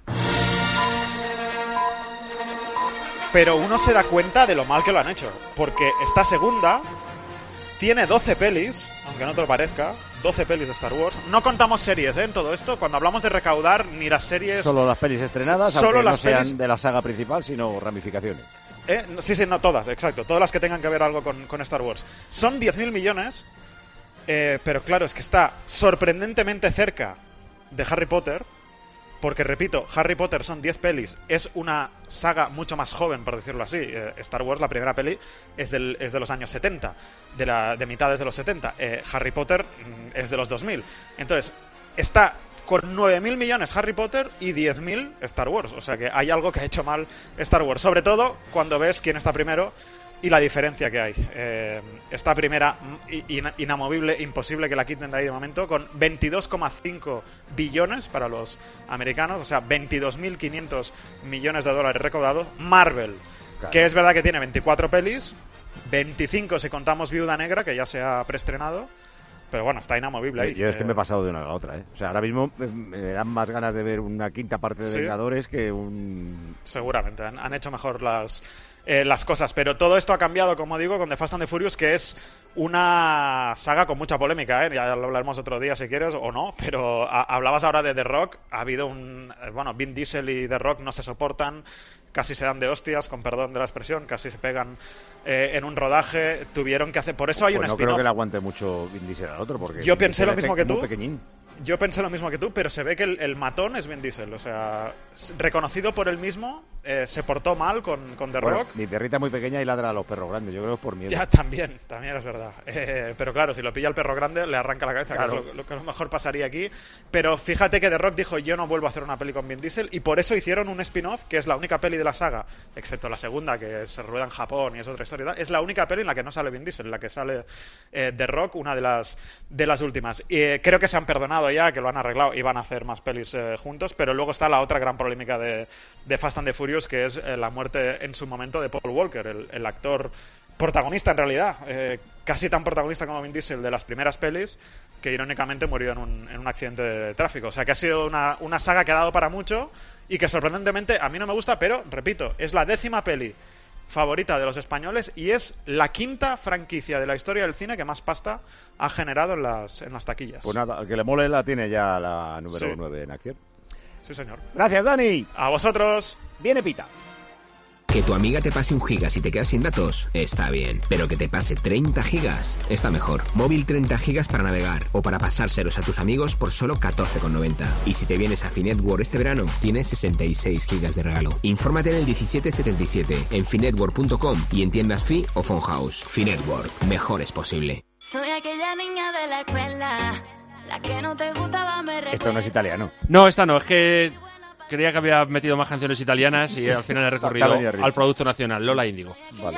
Pero uno se da cuenta de lo mal que lo han hecho, porque esta segunda tiene doce pelis, aunque no te lo parezca, doce pelis de Star Wars. No contamos series, ¿eh? En todo esto, cuando hablamos de recaudar, ni las series... Solo las pelis estrenadas, Solo aunque las no sean pelis- de la saga principal, sino ramificaciones. Eh, no, sí, sí, no todas, exacto. Todas las que tengan que ver algo con, con Star Wars. Son diez mil millones, eh, pero claro, es que está sorprendentemente cerca de Harry Potter, porque, repito, Harry Potter son diez pelis. Es una saga mucho más joven, por decirlo así. Eh, Star Wars, la primera peli, es, del, es de los años setenta, de, la, de mitades de los setenta. Eh, Harry Potter mm, es de los dos mil. Entonces, está con nueve mil millones Harry Potter y diez mil Star Wars. O sea que hay algo que ha hecho mal Star Wars. Sobre todo cuando ves quién está primero y la diferencia que hay. Eh, esta primera, mm, in- inamovible, imposible que la quiten de ahí de momento, con veintidós coma cinco billones para los americanos, o sea, veintidós mil quinientos millones de dólares recaudados. Marvel, Claro. que es verdad que tiene veinticuatro pelis, veinticinco si contamos Viuda Negra, que ya se ha preestrenado. Pero bueno, está inamovible ahí. Yo es que me he pasado de una a la otra, ¿eh? O sea, ahora mismo me dan más ganas de ver una quinta parte de ¿Sí? Vengadores que un... Seguramente, han, han hecho mejor las, eh, las cosas. Pero todo esto ha cambiado, como digo, con The Fast and the Furious, que es una saga con mucha polémica, ¿eh? Ya lo hablaremos otro día si quieres o no, pero a, hablabas ahora de The Rock. Ha habido un... Bueno, Vin Diesel y The Rock no se soportan, casi se dan de hostias, con perdón de la expresión, casi se pegan eh, en un rodaje. Tuvieron que hacer... Por eso hay pues un no spin-off. creo que le aguante mucho Vin Diesel al otro, porque... Yo pensé lo mismo que tú. Pequeñín. Yo pensé lo mismo que tú, pero se ve que el, el matón es Vin Diesel. O sea, reconocido por él mismo, eh, se portó mal con, con The Bueno, Rock. mi perrita muy pequeña y ladra a los perros grandes. Yo creo que es por miedo. Ya, también, también es verdad. Eh, pero claro, si lo pilla el perro grande, le arranca la cabeza, Claro. que es lo, lo que a lo mejor pasaría aquí. Pero fíjate que The Rock dijo, yo no vuelvo a hacer una peli con Vin Diesel, y por eso hicieron un spin-off, que es la única peli de la saga, excepto la segunda, que se rueda en Japón y es otra historia y tal. Es la única peli en la que no sale Vin Diesel, en la que sale eh, The Rock, una de las, de las últimas. Y eh, creo que se han perdonado ya, que lo han arreglado y van a hacer más pelis eh, juntos, pero luego está la otra gran polémica de, de Fast and the Furious, que es eh, la muerte en su momento de Paul Walker, el, el actor protagonista en realidad, eh, casi tan protagonista como Vin Diesel de las primeras pelis, que irónicamente murió en un, en un accidente de tráfico. O sea que ha sido una, una saga que ha dado para mucho y que sorprendentemente a mí no me gusta, pero repito, es la décima peli favorita de los españoles y es la quinta franquicia de la historia del cine que más pasta ha generado en las, en las taquillas. Pues nada, al que le mole la tiene ya la número Sí. nueve en acción. Sí, señor. Gracias, Dani. A vosotros. Viene Pita. Que tu amiga te pase un giga si te quedas sin datos, está bien. Pero que te pase treinta gigas, está mejor. Móvil treinta gigas para navegar o para pasárselos a tus amigos por solo catorce con noventa. Y si te vienes a Finetworld este verano, tienes sesenta y seis gigas de regalo. Infórmate en el diecisiete setenta y siete, en finetworld punto com y en tiendas Fi o Phonhouse. Finetworld, mejor es posible. Soy aquella niña de la escuela, la que no te gustaba, me recuerda. Esto no es italiano. No, esta no, es que creía que había metido más canciones italianas y al final he recorrido Te ha venido arriba. al producto nacional, Lola Índigo. Vale.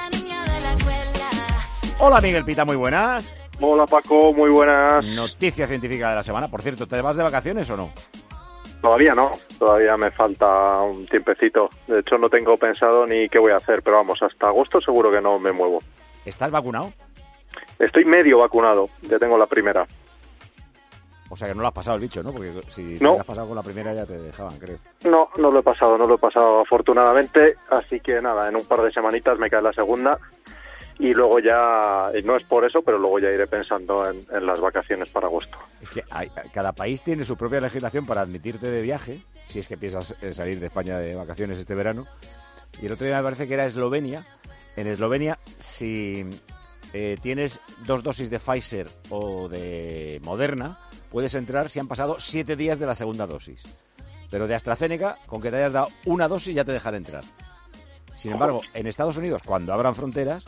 Hola, Miguel Pita, muy buenas. Hola, Paco, muy buenas. Noticia científica de la semana. Por cierto, ¿te vas de vacaciones o no? Todavía no, todavía me falta un tiempecito. De hecho, no tengo pensado ni qué voy a hacer, pero vamos, hasta agosto seguro que no me muevo. ¿Estás vacunado? Estoy medio vacunado, ya tengo la primera. O sea que no lo has pasado el bicho, ¿no? Porque si No. te has pasado con la primera ya te dejaban, creo. No, no lo he pasado, no lo he pasado afortunadamente, así que nada, en un par de semanitas me cae la segunda y luego ya, y no es por eso, pero luego ya iré pensando en, en las vacaciones para agosto. Es que hay- cada país tiene su propia legislación para admitirte de viaje, si es que piensas eh, salir de España de vacaciones este verano. Y el otro día me parece que era Eslovenia. En Eslovenia, si eh, tienes dos dosis de Pfizer o de Moderna, puedes entrar si han pasado siete días de la segunda dosis. Pero de AstraZeneca, con que te hayas dado una dosis ya te dejan entrar. Sin embargo, en Estados Unidos, cuando abran fronteras,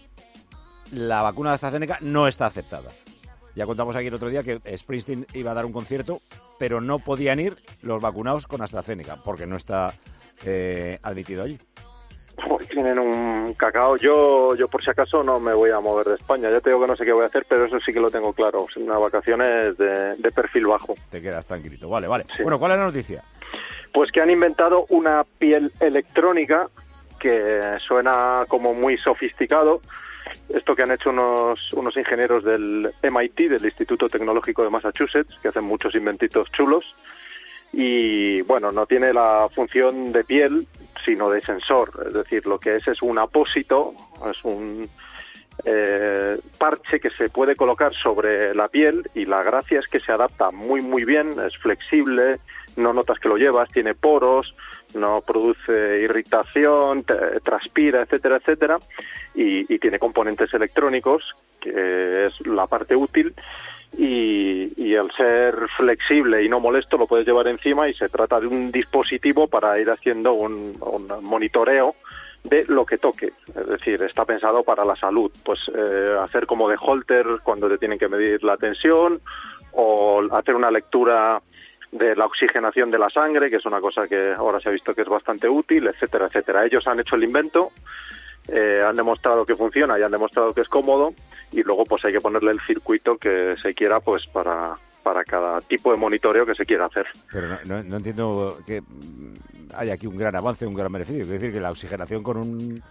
la vacuna de AstraZeneca no está aceptada. Ya contamos aquí el otro día que Springsteen iba a dar un concierto, pero no podían ir los vacunados con AstraZeneca, porque no está eh, admitido allí. Uy, tienen un cacao. Yo, yo por si acaso no me voy a mover de España. Ya te digo que no sé qué voy a hacer, pero eso sí que lo tengo claro. Unas vacaciones de, de perfil bajo. Te quedas tranquilito. Vale, vale. Bueno, ¿cuál es la noticia? Pues que han inventado una piel electrónica que suena como muy sofisticado. Esto que han hecho unos, unos ingenieros del M I T, del Instituto Tecnológico de Massachusetts, que hacen muchos inventitos chulos. Y bueno, no tiene la función de piel, sino de sensor. Es decir, lo que es es un apósito, es un eh, parche que se puede colocar sobre la piel y la gracia es que se adapta muy muy bien, es flexible, no notas que lo llevas, tiene poros, no produce irritación, te, transpira, etcétera, etcétera, y, y tiene componentes electrónicos, que es la parte útil. Y, y al ser flexible y no molesto lo puedes llevar encima y se trata de un dispositivo para ir haciendo un, un monitoreo de lo que toque, es decir, está pensado para la salud, pues eh, hacer como de holter cuando te tienen que medir la tensión o hacer una lectura de la oxigenación de la sangre, que es una cosa que ahora se ha visto que es bastante útil, etcétera, etcétera. Ellos han hecho el invento, eh, han demostrado que funciona y han demostrado que es cómodo y luego pues hay que ponerle el circuito que se quiera pues para, para cada tipo de monitoreo que se quiera hacer. Pero no, no, no entiendo que mm, hay aquí un gran avance, un gran beneficio. Es decir, que la oxigenación con un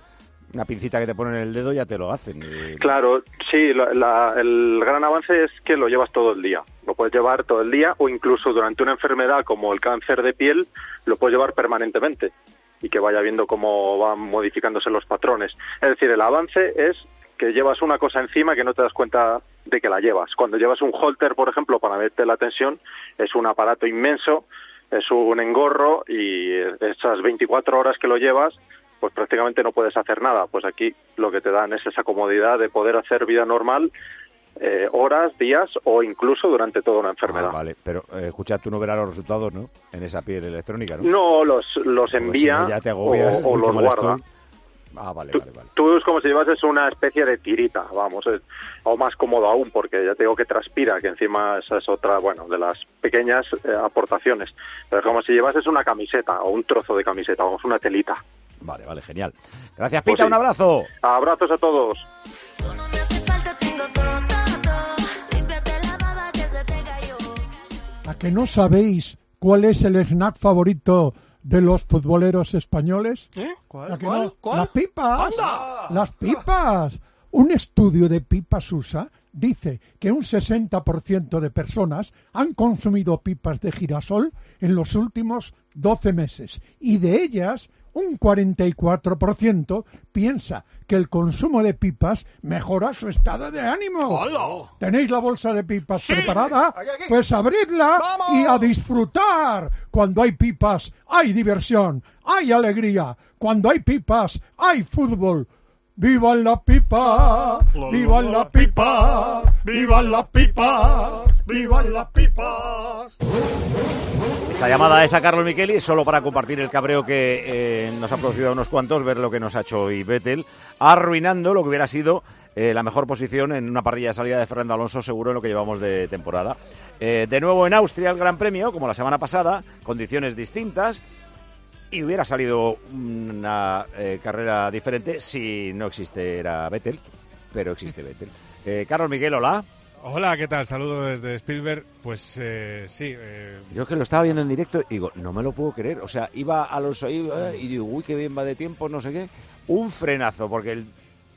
una pincita que te ponen en el dedo ya te lo hacen. Claro, sí, la, la, el gran avance es que lo llevas todo el día. Lo puedes llevar todo el día o incluso durante una enfermedad como el cáncer de piel lo puedes llevar permanentemente y que vaya viendo cómo van modificándose los patrones. Es decir, el avance es que llevas una cosa encima que no te das cuenta de que la llevas. Cuando llevas un holter, por ejemplo, para verte la tensión, es un aparato inmenso, es un engorro y esas veinticuatro horas que lo llevas, pues prácticamente no puedes hacer nada. Pues aquí lo que te dan es esa comodidad de poder hacer vida normal eh, horas, días o incluso durante toda una enfermedad. Ah, vale, pero eh, escucha, tú no verás los resultados, ¿no? En esa piel electrónica, ¿no? No, los, los envía si no, ya te agobias, o, o los guarda. Estoy. Ah, vale, tú, vale, vale. Tú es como si llevases una especie de tirita, vamos, es, o más cómodo aún, porque ya te digo que transpira, que encima esa es otra, bueno, de las pequeñas eh, aportaciones. Pero es como si llevases una camiseta o un trozo de camiseta, vamos, una telita. Vale, vale, genial. Gracias, Pita, pues sí. Un abrazo. Abrazos a todos. ¿A que no sabéis cuál es el snack favorito de los futboleros españoles? ¿Eh? ¿Cuál? ¿A que ¿Cuál? no? ¿Cuál? Las pipas. ¡Anda! Las pipas. Un estudio de Pipas U S A dice que un sesenta por ciento de personas han consumido pipas de girasol en los últimos doce meses y de ellas un cuarenta y cuatro por ciento piensa que el consumo de pipas mejora su estado de ánimo. ¡Hola! ¿Tenéis la bolsa de pipas Sí. preparada? Aquí, aquí. Pues abridla ¡Vamos! y a disfrutar. Cuando hay pipas, hay diversión, hay alegría. Cuando hay pipas, hay fútbol. ¡Viva la pipa! ¡Viva la pipa! ¡Viva la pipa! ¡Viva la pipa! Esta llamada es a Carlos Micheli, solo para compartir el cabreo que eh, nos ha producido a unos cuantos, ver lo que nos ha hecho hoy Vettel, arruinando lo que hubiera sido eh, la mejor posición en una parrilla de salida de Fernando Alonso, seguro en lo que llevamos de temporada. Eh, de nuevo en Austria el Gran Premio, como la semana pasada, condiciones distintas, y hubiera salido una eh, carrera diferente si no existiera Vettel, pero existe Vettel. Eh, Carlos Miguel, hola. Hola, ¿qué tal? Saludo desde Spielberg. Pues eh, sí. Eh... Yo es que lo estaba viendo en directo y digo, no me lo puedo creer. O sea, iba Alonso ahí eh, y digo, uy, qué bien va de tiempo, no sé qué. Un frenazo, porque el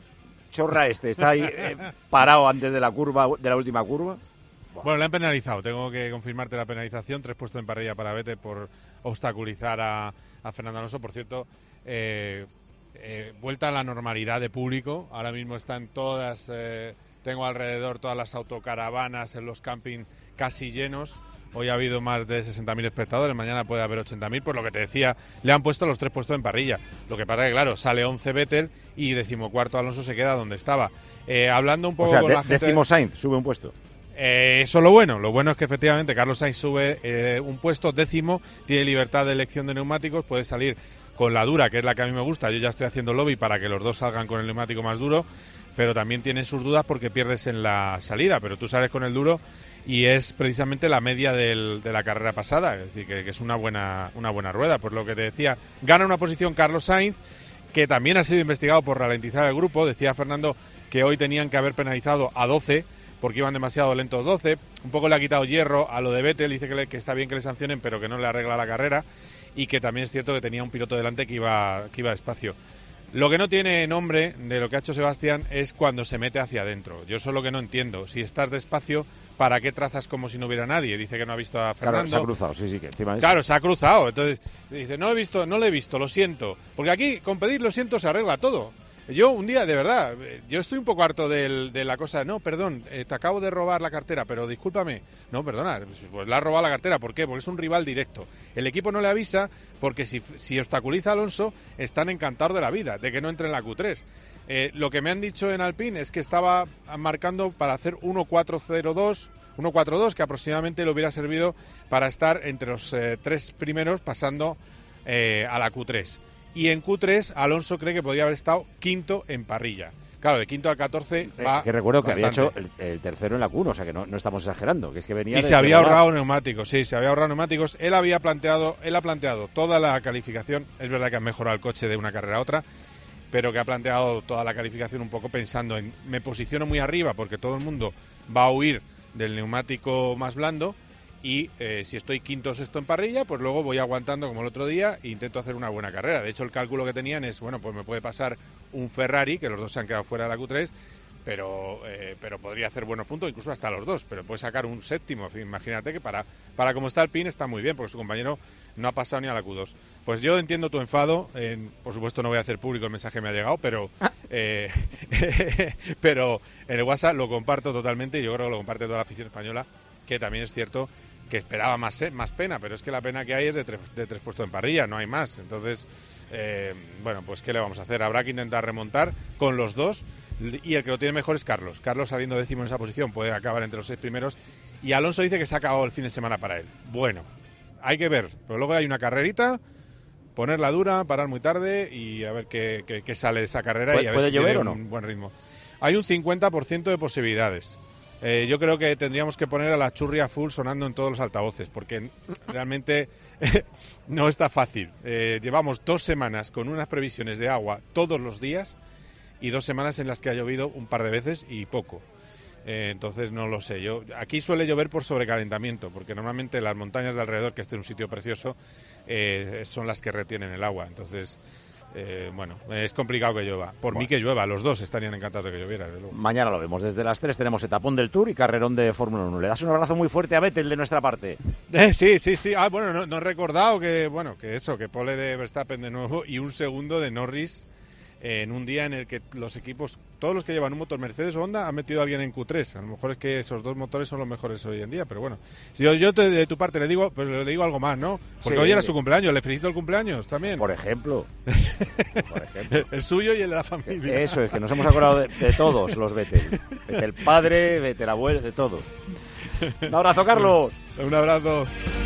chorra este está ahí eh, parado antes de la curva, de la última curva. Wow. Bueno, le han penalizado. Tengo que confirmarte la penalización. Tres puestos en parrilla para Vettel por obstaculizar a, a Fernando Alonso. Por cierto, eh, eh, vuelta a la normalidad de público. Ahora mismo están todas... Eh, Tengo alrededor todas las autocaravanas en los camping casi llenos. Hoy ha habido más de sesenta mil espectadores, mañana puede haber ochenta mil. Por lo que te decía, le han puesto los tres puestos en parrilla. Lo que pasa es que, claro, sale once Vettel y decimocuarto Alonso se queda donde estaba. Eh, hablando un poco o sea, con de, la gente... décimo Sainz, sube un puesto. Eh, eso es lo bueno. Lo bueno es que efectivamente Carlos Sainz sube eh, un puesto, décimo, tiene libertad de elección de neumáticos, puede salir con la dura, que es la que a mí me gusta. Yo ya estoy haciendo lobby para que los dos salgan con el neumático más duro, pero también tiene sus dudas porque pierdes en la salida, pero tú sales con el duro y es precisamente la media del, de la carrera pasada, es decir, que, que es una buena, una buena rueda. Por lo que te decía, gana una posición Carlos Sainz, que también ha sido investigado por ralentizar el grupo. Decía Fernando que hoy tenían que haber penalizado a doce porque iban demasiado lentos doce. Un poco le ha quitado hierro a lo de Vettel, dice que, le, que está bien que le sancionen, pero que no le arregla la carrera, y que también es cierto que tenía un piloto delante que iba, que iba despacio. Lo que no tiene nombre de lo que ha hecho Sebastián es cuando se mete hacia adentro. Yo eso es lo que no entiendo. Si estás despacio, ¿para qué trazas como si no hubiera nadie? Dice que no ha visto a Fernando. Claro, se ha cruzado, sí, sí, que encima de Claro, eso. se ha cruzado. Entonces dice, no he visto, no lo he visto, lo siento. Porque aquí, con pedir lo siento, se arregla todo. Yo un día, de verdad, yo estoy un poco harto del, de la cosa, no, perdón, eh, te acabo de robar la cartera, pero discúlpame. No, perdona, pues le ha robado la cartera, ¿por qué? Porque es un rival directo. El equipo no le avisa porque si, si obstaculiza a Alonso, están encantados de la vida, de que no entre en la Q tres. Eh, lo que me han dicho en Alpine es que estaba marcando para hacer uno cuatro cero dos, uno cuatro dos, que aproximadamente le hubiera servido para estar entre los eh, tres primeros pasando eh, a la Q tres. Y en Q tres Alonso cree que podría haber estado quinto en parrilla. Claro, de quinto al catorce va Que recuerdo que bastante. había hecho el, el tercero en la Q uno, o sea que no, no estamos exagerando, que es que venía Y de se había volar. ahorrado neumáticos, sí, se había ahorrado neumáticos. Él había planteado, él ha planteado toda la calificación, es verdad que ha mejorado el coche de una carrera a otra, pero que ha planteado toda la calificación un poco pensando en, me posiciono muy arriba porque todo el mundo va a huir del neumático más blando, y eh, si estoy quinto o sexto en parrilla, pues luego voy aguantando como el otro día e intento hacer una buena carrera. De hecho, el cálculo que tenían es, bueno, pues me puede pasar un Ferrari, que los dos se han quedado fuera de la Q tres, pero eh, pero podría hacer buenos puntos, incluso hasta los dos, pero puede sacar un séptimo. En fin, imagínate que para, para como está Alpine está muy bien, porque su compañero no ha pasado ni a la Q dos. Pues yo entiendo tu enfado, en, por supuesto no voy a hacer público el mensaje que me ha llegado, pero eh, pero en el WhatsApp lo comparto totalmente, y yo creo que lo comparte toda la afición española, que también es cierto que esperaba más, eh, más pena, pero es que la pena que hay es de tres, de tres puestos en parrilla, no hay más. Entonces, eh, bueno, pues ¿qué le vamos a hacer? Habrá que intentar remontar con los dos, y el que lo tiene mejor es Carlos. Carlos, saliendo décimo en esa posición, puede acabar entre los seis primeros, y Alonso dice que se ha acabado el fin de semana para él. Bueno, hay que ver, pero luego hay una carrerita, ponerla dura, parar muy tarde y a ver qué, qué, qué sale de esa carrera y a ver si tiene un buen ritmo. Hay un cincuenta por ciento de posibilidades. Eh, yo creo que tendríamos que poner a la churria full sonando en todos los altavoces, porque realmente no está fácil. Eh, llevamos dos semanas con unas previsiones de agua todos los días y dos semanas en las que ha llovido un par de veces y poco. Eh, entonces no lo sé. Yo aquí suele llover por sobrecalentamiento, porque normalmente las montañas de alrededor, que este es un sitio precioso, eh, son las que retienen el agua. Entonces, eh, bueno, es complicado que llueva. Por bueno. mí que llueva, los dos estarían encantados de que lloviera. Mañana lo vemos. Desde las tres tenemos etapón del Tour y carrerón de Fórmula uno. Le das un abrazo muy fuerte a Vettel de nuestra parte. Eh, sí, sí, sí. Ah, bueno, no, no he recordado que, bueno, que eso, que pole de Verstappen de nuevo y un segundo de Norris, en un día en el que los equipos, todos los que llevan un motor Mercedes o Honda, han metido a alguien en Q tres. A lo mejor es que esos dos motores son los mejores hoy en día, pero bueno. Si yo, yo te, de tu parte le digo, pues le digo algo más, ¿no? Porque sí, hoy era su cumpleaños, le felicito el cumpleaños también. Por ejemplo. Por ejemplo. El suyo y el de la familia. Eso, es que nos hemos acordado de, de todos los Vettel. Vettel padre, Vettel abuelo, de todos. Un abrazo, Carlos. Un abrazo.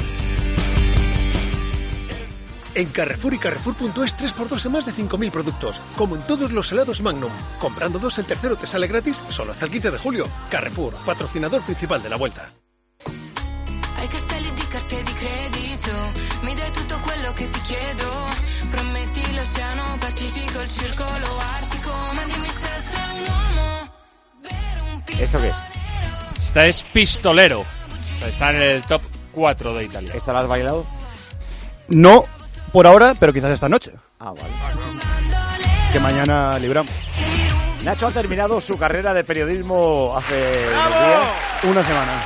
En Carrefour y Carrefour punto es tres por dos en más de cinco mil productos, como en todos los helados Magnum. Comprando dos, el tercero te sale gratis, solo hasta el quince de julio. Carrefour, patrocinador principal de la Vuelta. Ai castelli di carte di credito, mi dai tutto quello che ti chiedo. Prometti l'oceano Pacifico, il circolo artico, ma dimmi se sei un uomo vero, un pistolero. ¿Esto qué es? Esta es Pistolero. Está en el top cuatro de Italia. ¿Esta la has bailado? No. Por ahora, pero quizás esta noche. Ah, vale. Que mañana libramos. Nacho ha terminado su carrera de periodismo hace unos días. Una semana.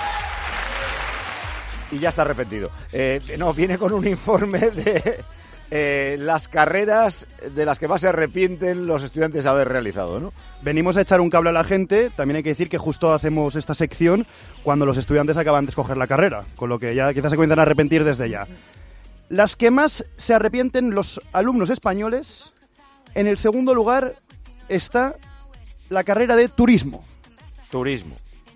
Y ya está arrepentido. Eh, no, viene con un informe de eh, las carreras de las que más se arrepienten los estudiantes de haber realizado, ¿no? Venimos a echar un cable a la gente. También hay que decir que justo hacemos esta sección cuando los estudiantes acaban de escoger la carrera, con lo que ya quizás se comienzan a arrepentir desde ya. Las que más se arrepienten los alumnos españoles. En el segundo lugar está la carrera de turismo. Turismo.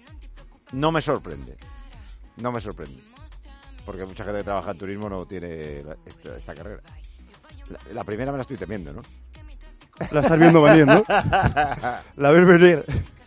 No me sorprende. No me sorprende. Porque mucha gente que trabaja en turismo no tiene la, esta, esta carrera. La, la primera me la estoy temiendo, ¿no? La estás viendo venir, ¿no? La ves venir.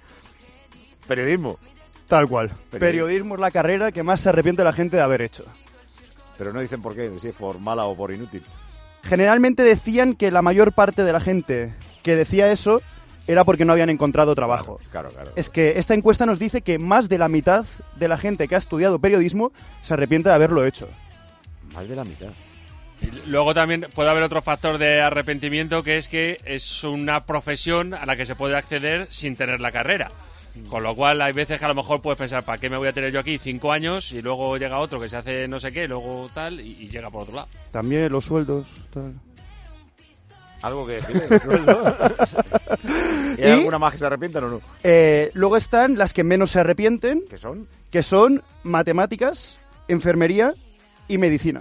Periodismo. Tal cual. Periodismo. Periodismo es la carrera que más se arrepiente la gente de haber hecho. Pero no dicen por qué, si es por mala o por inútil. Generalmente decían que la mayor parte de la gente que decía eso era porque no habían encontrado trabajo. Claro, claro, claro. Es que esta encuesta nos dice que más de la mitad de la gente que ha estudiado periodismo se arrepiente de haberlo hecho. Más de la mitad. Y luego también puede haber otro factor de arrepentimiento, que es que es una profesión a la que se puede acceder sin tener la carrera. Con lo cual hay veces que a lo mejor puedes pensar, ¿para qué me voy a tener yo aquí cinco años? Y luego llega otro que se hace no sé qué, luego tal, y, y llega por otro lado. También los sueldos, tal. ¿Algo que decir? ¿El sueldo? ¿Y hay ¿Y? alguna más que se arrepientan o no? Eh, luego están las que menos se arrepienten. ¿Qué son? Que son matemáticas, enfermería y medicina.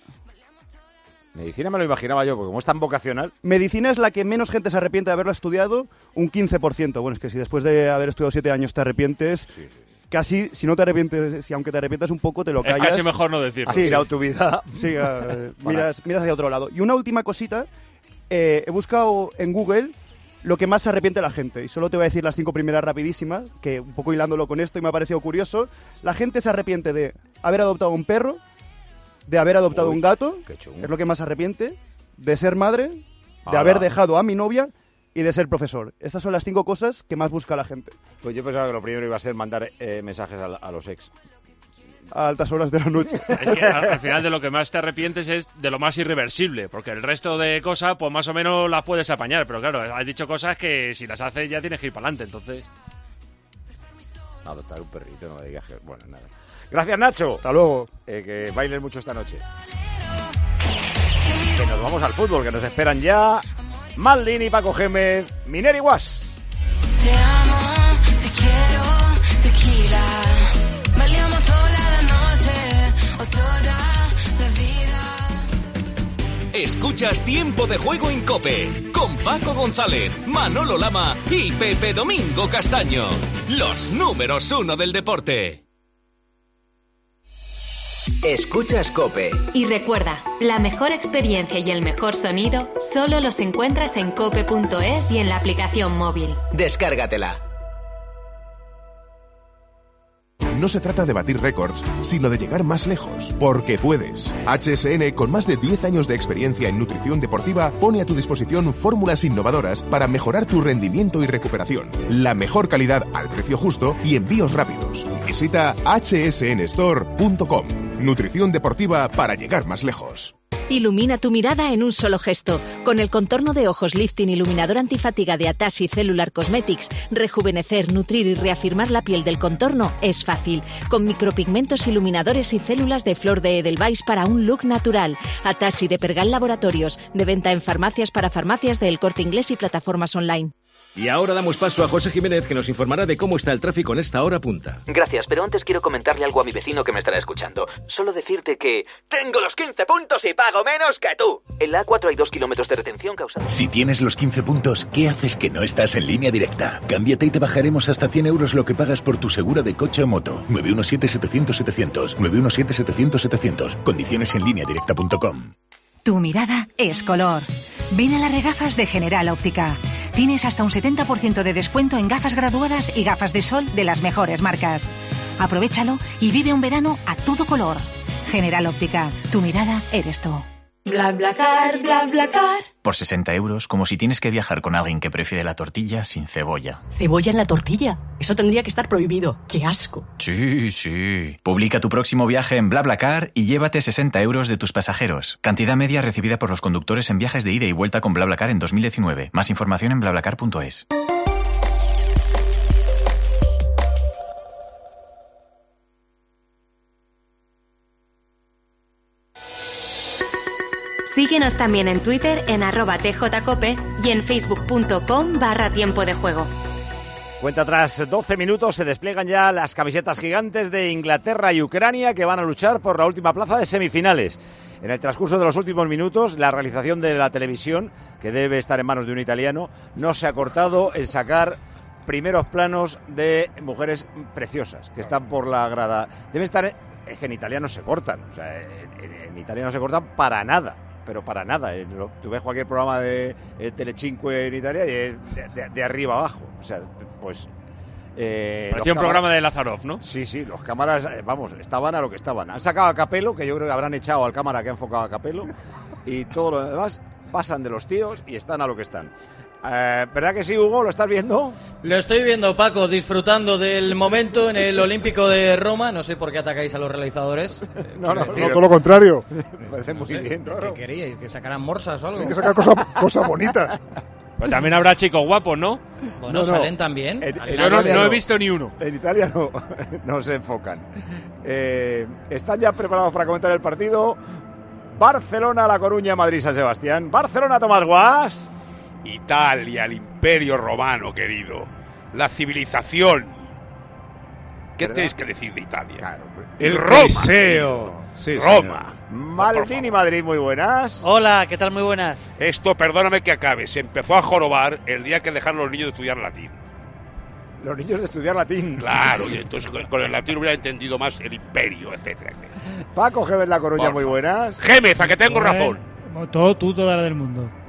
Medicina me lo imaginaba yo, porque como es tan vocacional... Medicina es la que menos gente se arrepiente de haberla estudiado, un quince por ciento. Bueno, es que si después de haber estudiado siete años te arrepientes, sí, sí. Casi, si no te arrepientes, si aunque te arrepientas un poco, te lo callas. Es casi mejor no decirlo. Has tirado tu vida. Sí, uh, miras, miras hacia otro lado. Y una última cosita, eh, he buscado en Google lo que más se arrepiente la gente. Y solo te voy a decir las cinco primeras rapidísimas, que un poco hilándolo con esto y me ha parecido curioso. La gente se arrepiente de haber adoptado un perro, de haber adoptado Uy, un gato, es lo que más se arrepiente, de ser madre, de Ala. haber dejado a mi novia y de ser profesor. Estas son las cinco cosas que más busca la gente. Pues yo pensaba que lo primero iba a ser mandar eh, mensajes a, a los ex. a altas horas de la noche. Es que al, al final de lo que más te arrepientes es de lo más irreversible, porque el resto de cosas, pues más o menos las puedes apañar, pero claro, has dicho cosas que si las haces ya tienes que ir para adelante, entonces... Adoptar un perrito, no me digas que... Bueno, nada. Gracias, Nacho. Hasta luego. Eh, que bailes mucho esta noche. Que nos vamos al fútbol, que nos esperan ya Maldini, Paco Gémez, Miner y Guas. Te amo, te quiero, tequila. Bailamos toda la noche o toda la vida. Escuchas Tiempo de Juego en COPE con Paco González, Manolo Lama y Pepe Domingo Castaño. Los números uno del deporte. Escuchas COPE. Y recuerda, la mejor experiencia y el mejor sonido solo los encuentras en cope punto es y en la aplicación móvil. Descárgatela. No se trata de batir récords, sino de llegar más lejos, porque puedes. H S N, con más de diez años de experiencia en nutrición deportiva, pone a tu disposición fórmulas innovadoras para mejorar tu rendimiento y recuperación. La mejor calidad al precio justo y envíos rápidos. Visita hache ese ene store punto com. Nutrición deportiva para llegar más lejos. Ilumina tu mirada en un solo gesto. Con el contorno de ojos Lifting Iluminador Antifatiga de Atashi Cellular Cosmetics, rejuvenecer, nutrir y reafirmar la piel del contorno es fácil. Con micropigmentos iluminadores y células de flor de Edelweiss para un look natural. Atashi de Pergal Laboratorios, de venta en farmacias para farmacias de El Corte Inglés y plataformas online. Y ahora damos paso a José Jiménez, que nos informará de cómo está el tráfico en esta hora punta. Gracias, pero antes quiero comentarle algo a mi vecino que me estará escuchando. Solo decirte que... ¡tengo los quince puntos y pago menos que tú! En la A cuatro hay dos kilómetros de retención causada... Si tienes los quince puntos, ¿qué haces que no estás en Línea Directa? Cámbiate y te bajaremos hasta cien euros lo que pagas por tu segura de coche o moto. nueve uno siete, setecientos, setecientos. nueve uno siete, setecientos, setecientos. Condiciones en línea directa punto com. Tu mirada es color. Ven a las regafas de General Óptica. Tienes hasta un setenta por ciento de descuento en gafas graduadas y gafas de sol de las mejores marcas. Aprovechalo y vive un verano a todo color. General Óptica, tu mirada eres tú. BlaBlaCar, BlaBlaCar. Por sesenta euros, como si tienes que viajar con alguien que prefiere la tortilla sin cebolla. ¿Cebolla en la tortilla? Eso tendría que estar prohibido. ¡Qué asco! Sí, sí. Publica tu próximo viaje en BlaBlaCar y llévate sesenta euros de tus pasajeros. Cantidad media recibida por los conductores en viajes de ida y vuelta con BlaBlaCar en dos mil diecinueve. Más información en blablacar punto es. Síguenos también en Twitter en arroba tjcope y en facebook punto com barra tiempo de juego. Cuenta tras doce minutos, se despliegan ya las camisetas gigantes de Inglaterra y Ucrania que van a luchar por la última plaza de semifinales. En el transcurso de los últimos minutos, la realización de la televisión, que debe estar en manos de un italiano, no se ha cortado en sacar primeros planos de mujeres preciosas que están por la grada. Deben estar... Es que en Italia no se cortan, o sea, en, en Italia no se cortan para nada. Pero para nada, tú ves cualquier programa de eh, Telecinque en Italia y es de, de, de arriba abajo, o sea, pues... Eh, Parecía un cámaras, programa de Lazarov, ¿no? Sí, sí, los cámaras, eh, vamos, estaban a lo que estaban. Han sacado a Capello, que yo creo que habrán echado al cámara que ha enfocado a Capello, y todo lo demás pasan de los tíos y están a lo que están. Eh, ¿Verdad que sí, Hugo? ¿Lo estás viendo? Lo estoy viendo, Paco, disfrutando del momento en el Olímpico de Roma. No sé por qué atacáis a los realizadores. no, no, no, todo lo contrario. Me parece muy no sé, bien. ¿Qué queríais? ¿Que sacaran morsas o algo? Hay que sacar cosas cosa bonitas. Pues también habrá chicos guapos, ¿no? Bueno, no, salen no. también. En, en Yo no, no he visto ni uno. En Italia no, no se enfocan. Eh, ¿Están ya preparados para comentar el partido? Barcelona, La Coruña, Madrid, San Sebastián. Barcelona, Tomás Guas. Italia, el imperio romano, querido. La civilización. ¿Qué ¿verdad? Tenéis que decir de Italia? Claro, el Roma. Sí, Roma. Maldini, Madrid, muy buenas. Hola, ¿qué tal? Muy buenas. Esto, perdóname que acabe, se empezó a jorobar el día que dejaron los niños de estudiar latín. Los niños de estudiar latín. Claro, y entonces con el latín hubiera entendido más el imperio, etcétera, etcétera. Paco Gémez, La Coruña, muy buenas. Gémez, a que tengo bueno. razón. Todo, tú, toda la del mundo.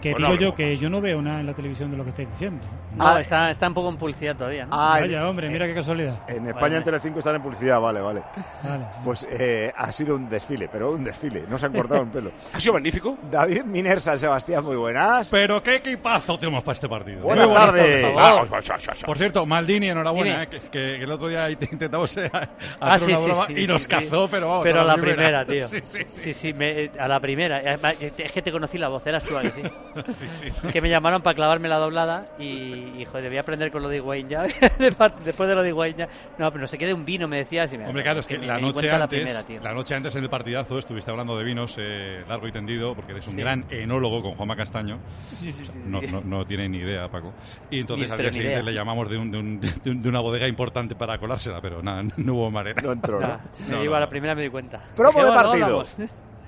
Que Pues no digo yo hablemos. que yo no veo nada en la televisión de lo que estáis diciendo. No, Ah, está, está un poco en publicidad todavía, ¿no? Ah, en- Vaya, hombre, mira qué casualidad. En España Vale. en Telecinco están en publicidad, vale, vale. Vale. Pues eh, ha sido un desfile, pero un desfile, no se han cortado un pelo. Ha sido magnífico. David Miner, San Sebastián, muy buenas. Pero qué equipazo tenemos para este partido. Buenas Muy bonito, tardes. por favor. Por cierto, Maldini, enhorabuena, eh, Dime. que, que- que el otro día intentamos eh, hacer Ah, sí, una sí, broma sí, y sí, nos sí. cazó, pero vamos. Pero a a la primera, tío. Sí, sí, Sí, sí, me- a la primera. Además, Es que te conocí la voz, eras tú, ¿a que sí? Sí, sí, sí. Que me llamaron para clavarme la doblada y, y joder, debía aprender con lo de Higuaín ya. Después de lo de Higuaín ya. No, pero no se quede un vino, me decías. Y me, Hombre, claro, es que, me- la, me di noche cuenta la antes, primera, tío. la noche antes en el partidazo estuviste hablando de vinos eh, largo y tendido, porque eres un Sí. gran enólogo con Juanma Castaño. Sí, sí, sí, No, sí. no, no tiene ni idea, Paco. Y entonces Ni- al pero día ni siguiente idea. le llamamos de, un, de, un- de un- de una bodega importante para colársela, pero nada, no hubo manera. No entró, Nada, me No, digo, no, a la no. primera me di cuenta. Promo Dije, de "Bueno, partido". vamos".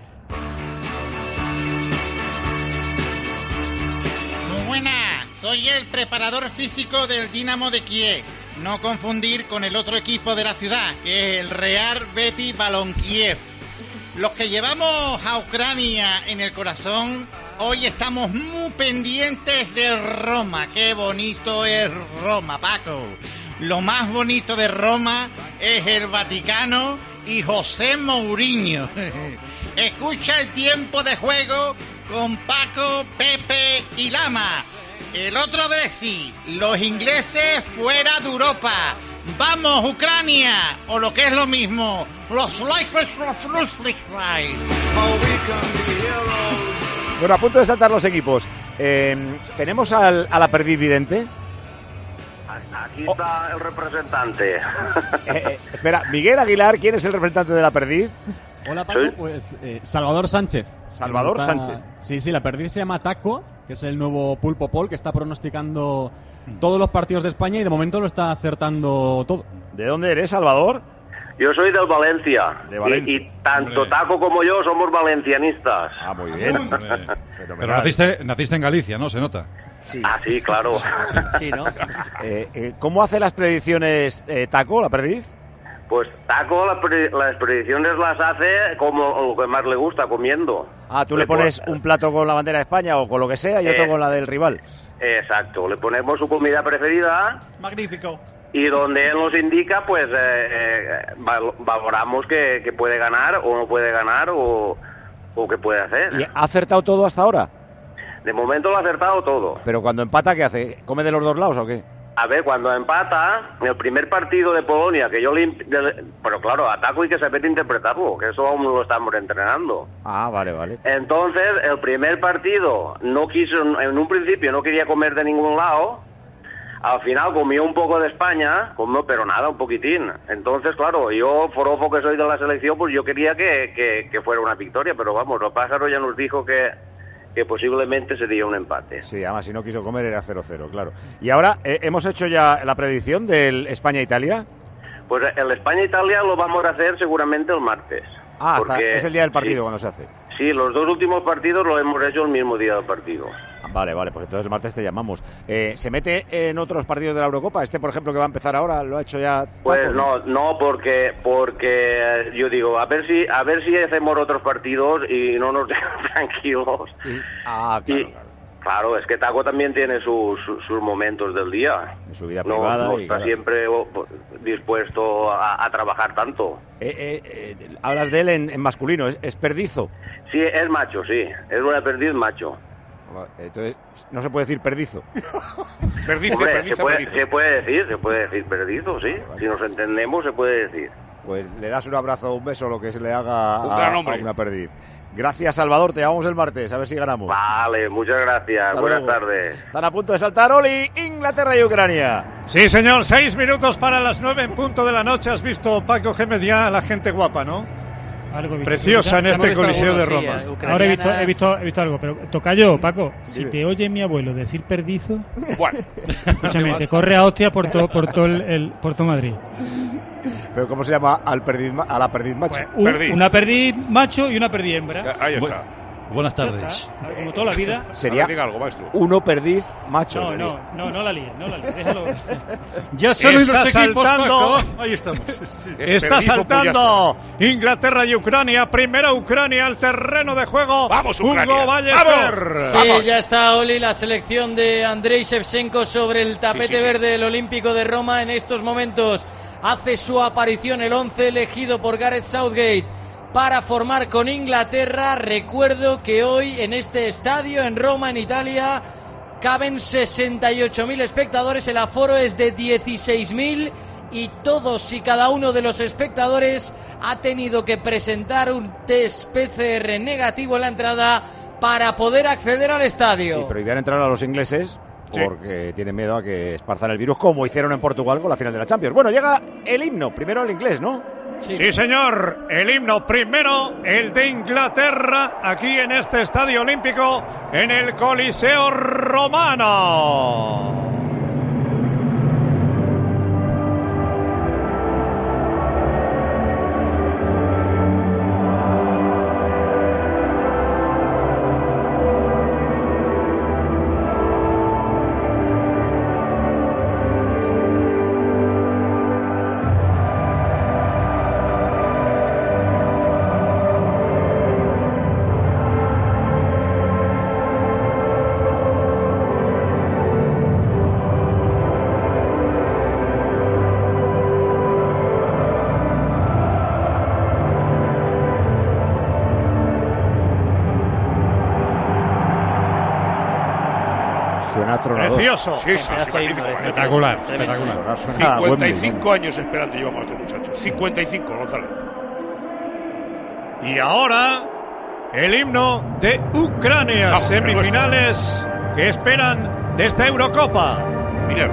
Muy buena, soy el preparador físico del Dinamo de Kiev. No confundir con el otro equipo de la ciudad, que es el Real Betis Balompié. Los que llevamos a Ucrania en el corazón, hoy estamos muy pendientes de Roma. Qué bonito es Roma, Paco. Lo más bonito de Roma es el Vaticano y José Mourinho. Escucha el tiempo de juego con Paco, Pepe y Lama. El otro Brexit, los ingleses fuera de Europa. ¡Vamos, Ucrania! O lo que es lo mismo, los Lakers of Luslichtrain. Bueno, a punto de saltar los equipos. Eh, ¿Tenemos al, a la perdiz vidente? Aquí está el representante. Eh, eh, espera, Miguel Aguilar, ¿quién es el representante de la perdiz? Hola, Paco, pues eh, Salvador Sánchez. Salvador Está- Sánchez. Sí, sí, la perdiz se llama Taco, que es el nuevo Pulpo Pol, que está pronosticando todos los partidos de España y de momento lo está acertando todo. ¿De dónde eres, Salvador? Yo soy del Valencia. De Valencia. Y, y tanto Taco como yo somos valencianistas. Ah, muy bien. Pero naciste, naciste en Galicia, ¿no? Se nota. Sí. Ah, sí, claro. Sí, ¿no? Eh, eh, ¿Cómo hace las predicciones eh, Taco, la perdiz? Pues Taco la pre- las predicciones las hace como lo que más le gusta, comiendo. Ah, tú le pones un plato con la bandera de España o con lo que sea y otro Eh. con la del rival. Exacto, le ponemos su comida preferida Magnífico. y donde él nos indica, pues eh, eh, val- valoramos que, que puede ganar o no puede ganar o, o qué puede hacer. ¿Y ha acertado todo hasta ahora? De momento lo ha acertado todo. Pero cuando empata, ¿qué hace? ¿Come de los dos lados o qué? A ver, cuando empata, en el primer partido de Polonia, que yo le... imp- de- Pero claro, a Taco hay que saber interpretarlo, que eso aún no lo estamos entrenando. Ah, vale, vale. Entonces, el primer partido no quiso, en un principio no quería comer de ningún lado. Al final comió un poco de España, comió, pero nada, un poquitín. Entonces, claro, yo, forofo que soy de la selección, pues yo quería que, que, que fuera una victoria, pero vamos, los pájaros ya nos dijo que, que posiblemente sería un empate. Sí, además si no quiso comer era cero cero, claro. Y ahora, eh, ¿hemos hecho ya la predicción del España-Italia? Pues el España-Italia lo vamos a hacer seguramente el martes. Ah, hasta Porque- es el día del partido sí. cuando se hace. Sí, los dos últimos partidos los hemos hecho el mismo día del partido. Ah, Vale, vale, pues entonces el martes te llamamos. Eh, ¿Se mete en otros partidos de la Eurocopa? Este, por ejemplo, que va a empezar ahora, ¿lo ha hecho ya Taco? Pues no, no, porque porque yo digo, a ver si a ver si hacemos otros partidos y no nos dejan tranquilos. Ah, claro, Y, claro. claro, es que Taco también tiene sus, sus, sus momentos del día. En su vida No, privada. no y, está claro. siempre oh, pues, dispuesto a, a trabajar tanto. Eh, eh, eh, hablas de él en, en masculino, ¿es, es perdizo? Sí, es macho, sí. Es una perdiz macho. Entonces, no se puede decir perdizo. Hombre, se, puede, se puede decir, se puede decir perdizo, sí. Si nos entendemos, se puede decir. Pues le das un abrazo, un beso, lo que se le haga Un a, gran hombre. a una perdiz. Gracias, Salvador. Te llamamos el martes, a ver si ganamos. Vale, muchas gracias. Hasta Buenas luego. tardes. Están a punto de saltar Oli, Inglaterra y Ucrania. Sí, señor, seis minutos para las nueve en punto de la noche. Has visto, Paco Gémez, ya a la gente guapa, ¿no? Algo he visto. Preciosa en Ya hemos este visto Coliseo de algunos, Roma. sí, eh, Ahora he visto, he visto, he visto algo, pero Tocayo, Paco, si te oye mi abuelo decir perdizo, bueno. escúchame, te corre a hostia por todo, por todo el, el- por todo Madrid. ¿Pero cómo se llama al perdiz, ma- a la perdiz macho? Un- una perdiz macho y una perdiz hembra. Ahí Bueno, Buenas tardes. Como toda la vida. Sería diga algo, maestro. uno perdiz macho. No, sería. no, no, no la líes, no la líes, déjalo. Ya saben Está los equipos, saltando. Paco. Ahí estamos. Sí. Es Está perdiz o saltando Inglaterra y Ucrania. Primera Ucrania al terreno de juego. Vamos, Ucrania. Hugo Ballester. Sí, ya está Oli, la selección de Andrei Shevchenko sobre el tapete Sí, sí, sí. verde del Olímpico de Roma. En estos momentos hace su aparición el once elegido por Gareth Southgate para formar con Inglaterra. Recuerdo que hoy en este estadio en Roma, en Italia, caben sesenta y ocho mil espectadores. El aforo es de dieciséis mil y todos y cada uno de los espectadores ha tenido que presentar un test P C R negativo en la entrada para poder acceder al estadio. Y prohibían entrar a los ingleses porque tienen miedo a que esparzan el virus, como hicieron en Portugal con la final de la Champions. Bueno, llega el himno, primero el inglés, ¿no? Sí. Sí, señor. El himno primero, el de Inglaterra, aquí en este estadio olímpico, en el Coliseo Romano. Precioso. Sí, sí, sí, magnífico, espectacular, espectacular. cincuenta y cinco años esperando llevamos a estos muchachos. cincuenta y cinco, González. Y ahora, el himno de Ucrania. Vamos, semifinales que esperan de esta Eurocopa. Mira.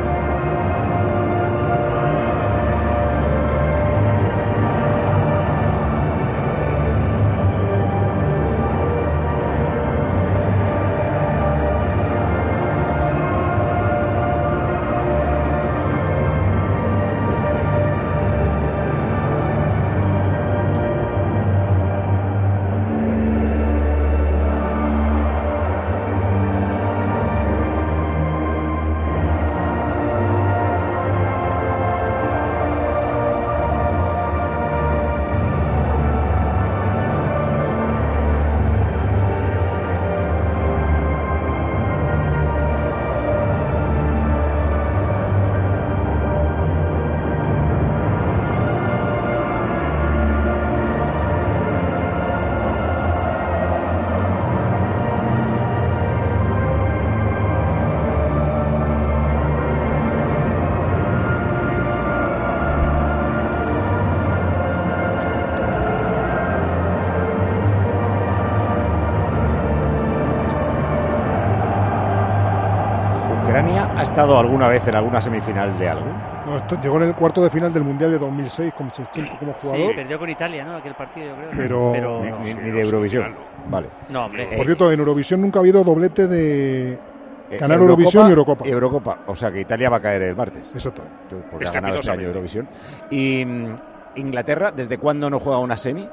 ¿Ha estado alguna vez en alguna semifinal de algo? No, esto, llegó en el cuarto de final del Mundial de dos mil seis con Shevchenko como jugador. Sí, perdió con Italia, ¿no? Aquel partido, yo creo. Pero, pero ni, no. ni, ni de Eurovisión. Vale. No, hombre. Por cierto, en Eurovisión nunca ha habido doblete de Eh, ganar Eurocopa, Eurovisión y Eurocopa. Eurocopa. O sea que Italia va a caer el martes. Exacto. Porque ha ganado este año Eurovisión. Y mm, Inglaterra, ¿desde cuándo no juega una semi?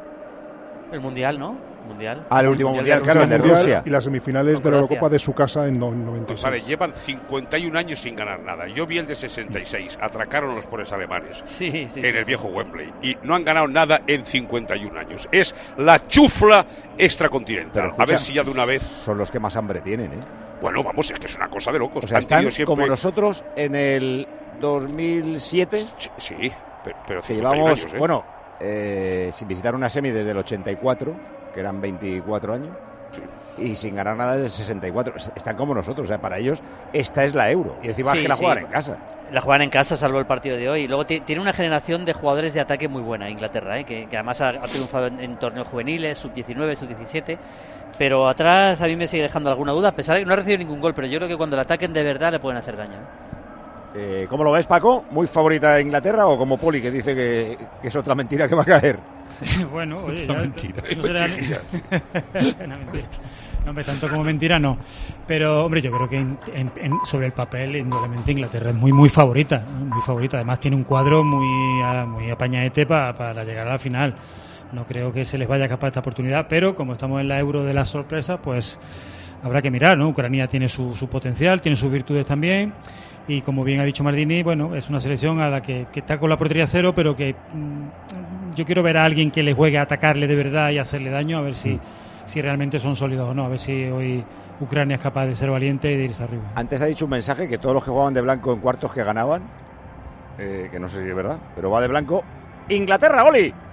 El Mundial, ¿no? Mundial. Ah, el último Mundial, de claro, el de Mundial Rusia. Y las semifinales Con de la Croacia. Eurocopa de su casa en noventa y seis. Vale, llevan cincuenta y un años sin ganar nada. Yo vi el de sesenta y seis. Atracaron los pobres alemanes Sí, sí, en sí, el sí. viejo Wembley. Y no han ganado nada en cincuenta y un años. Es la chufla extracontinental. Pero A escucha, ver si ya de una vez... Son los que más hambre tienen, ¿eh? Bueno, vamos, es que es una cosa de locos. O sea, Han están tenido siempre- como nosotros en el dos mil siete. Sí, pero, pero que cincuenta y un llevamos, años, ¿eh? bueno, eh, sin visitar una semi desde el ochenta y cuatro, que eran veinticuatro años, y sin ganar nada desde el sesenta y cuatro. Están como nosotros, o sea, para ellos esta es la Euro. Y encima Sí, es que la sí. juegan en casa. La juegan en casa, salvo el partido de hoy. Luego ti- tiene una generación de jugadores de ataque muy buena Inglaterra, ¿eh? que, que además ha, ha triunfado en, en torneos juveniles, sub diecinueve, sub diecisiete. Pero atrás a mí me sigue dejando alguna duda, a pesar de que no ha recibido ningún gol. Pero yo creo que cuando le ataquen de verdad le pueden hacer daño. ¿eh? Eh, ¿Cómo lo ves, Paco? ¿Muy favorita de Inglaterra o como Poli, que dice que, que es otra mentira que va a caer? Bueno, oye, Otra ya- mentira. no será- Una mentira. No, hombre, tanto como mentira no. Pero, hombre, yo creo que en- en- en- sobre el papel, indudablemente Inglaterra es muy, muy favorita. ¿no? Muy favorita. Además, tiene un cuadro muy, ah, muy apañadete pa- para llegar a la final. no creo que se les vaya a escapar esta oportunidad, pero como estamos en la Euro de las sorpresas, pues habrá que mirar, ¿no? Ucrania tiene su, su potencial, tiene sus virtudes también, y como bien ha dicho Mardini, bueno, es una selección a la que, que está con la portería cero, pero que mmm, yo quiero ver a alguien que le juegue a atacarle de verdad y hacerle daño, a ver si, mm. si realmente son sólidos o no, a ver si hoy Ucrania es capaz de ser valiente y de irse arriba. Antes ha dicho un mensaje que todos los que jugaban de blanco en cuartos que ganaban, eh, que no sé si es verdad, pero va de blanco. ¡Inglaterra, Oli!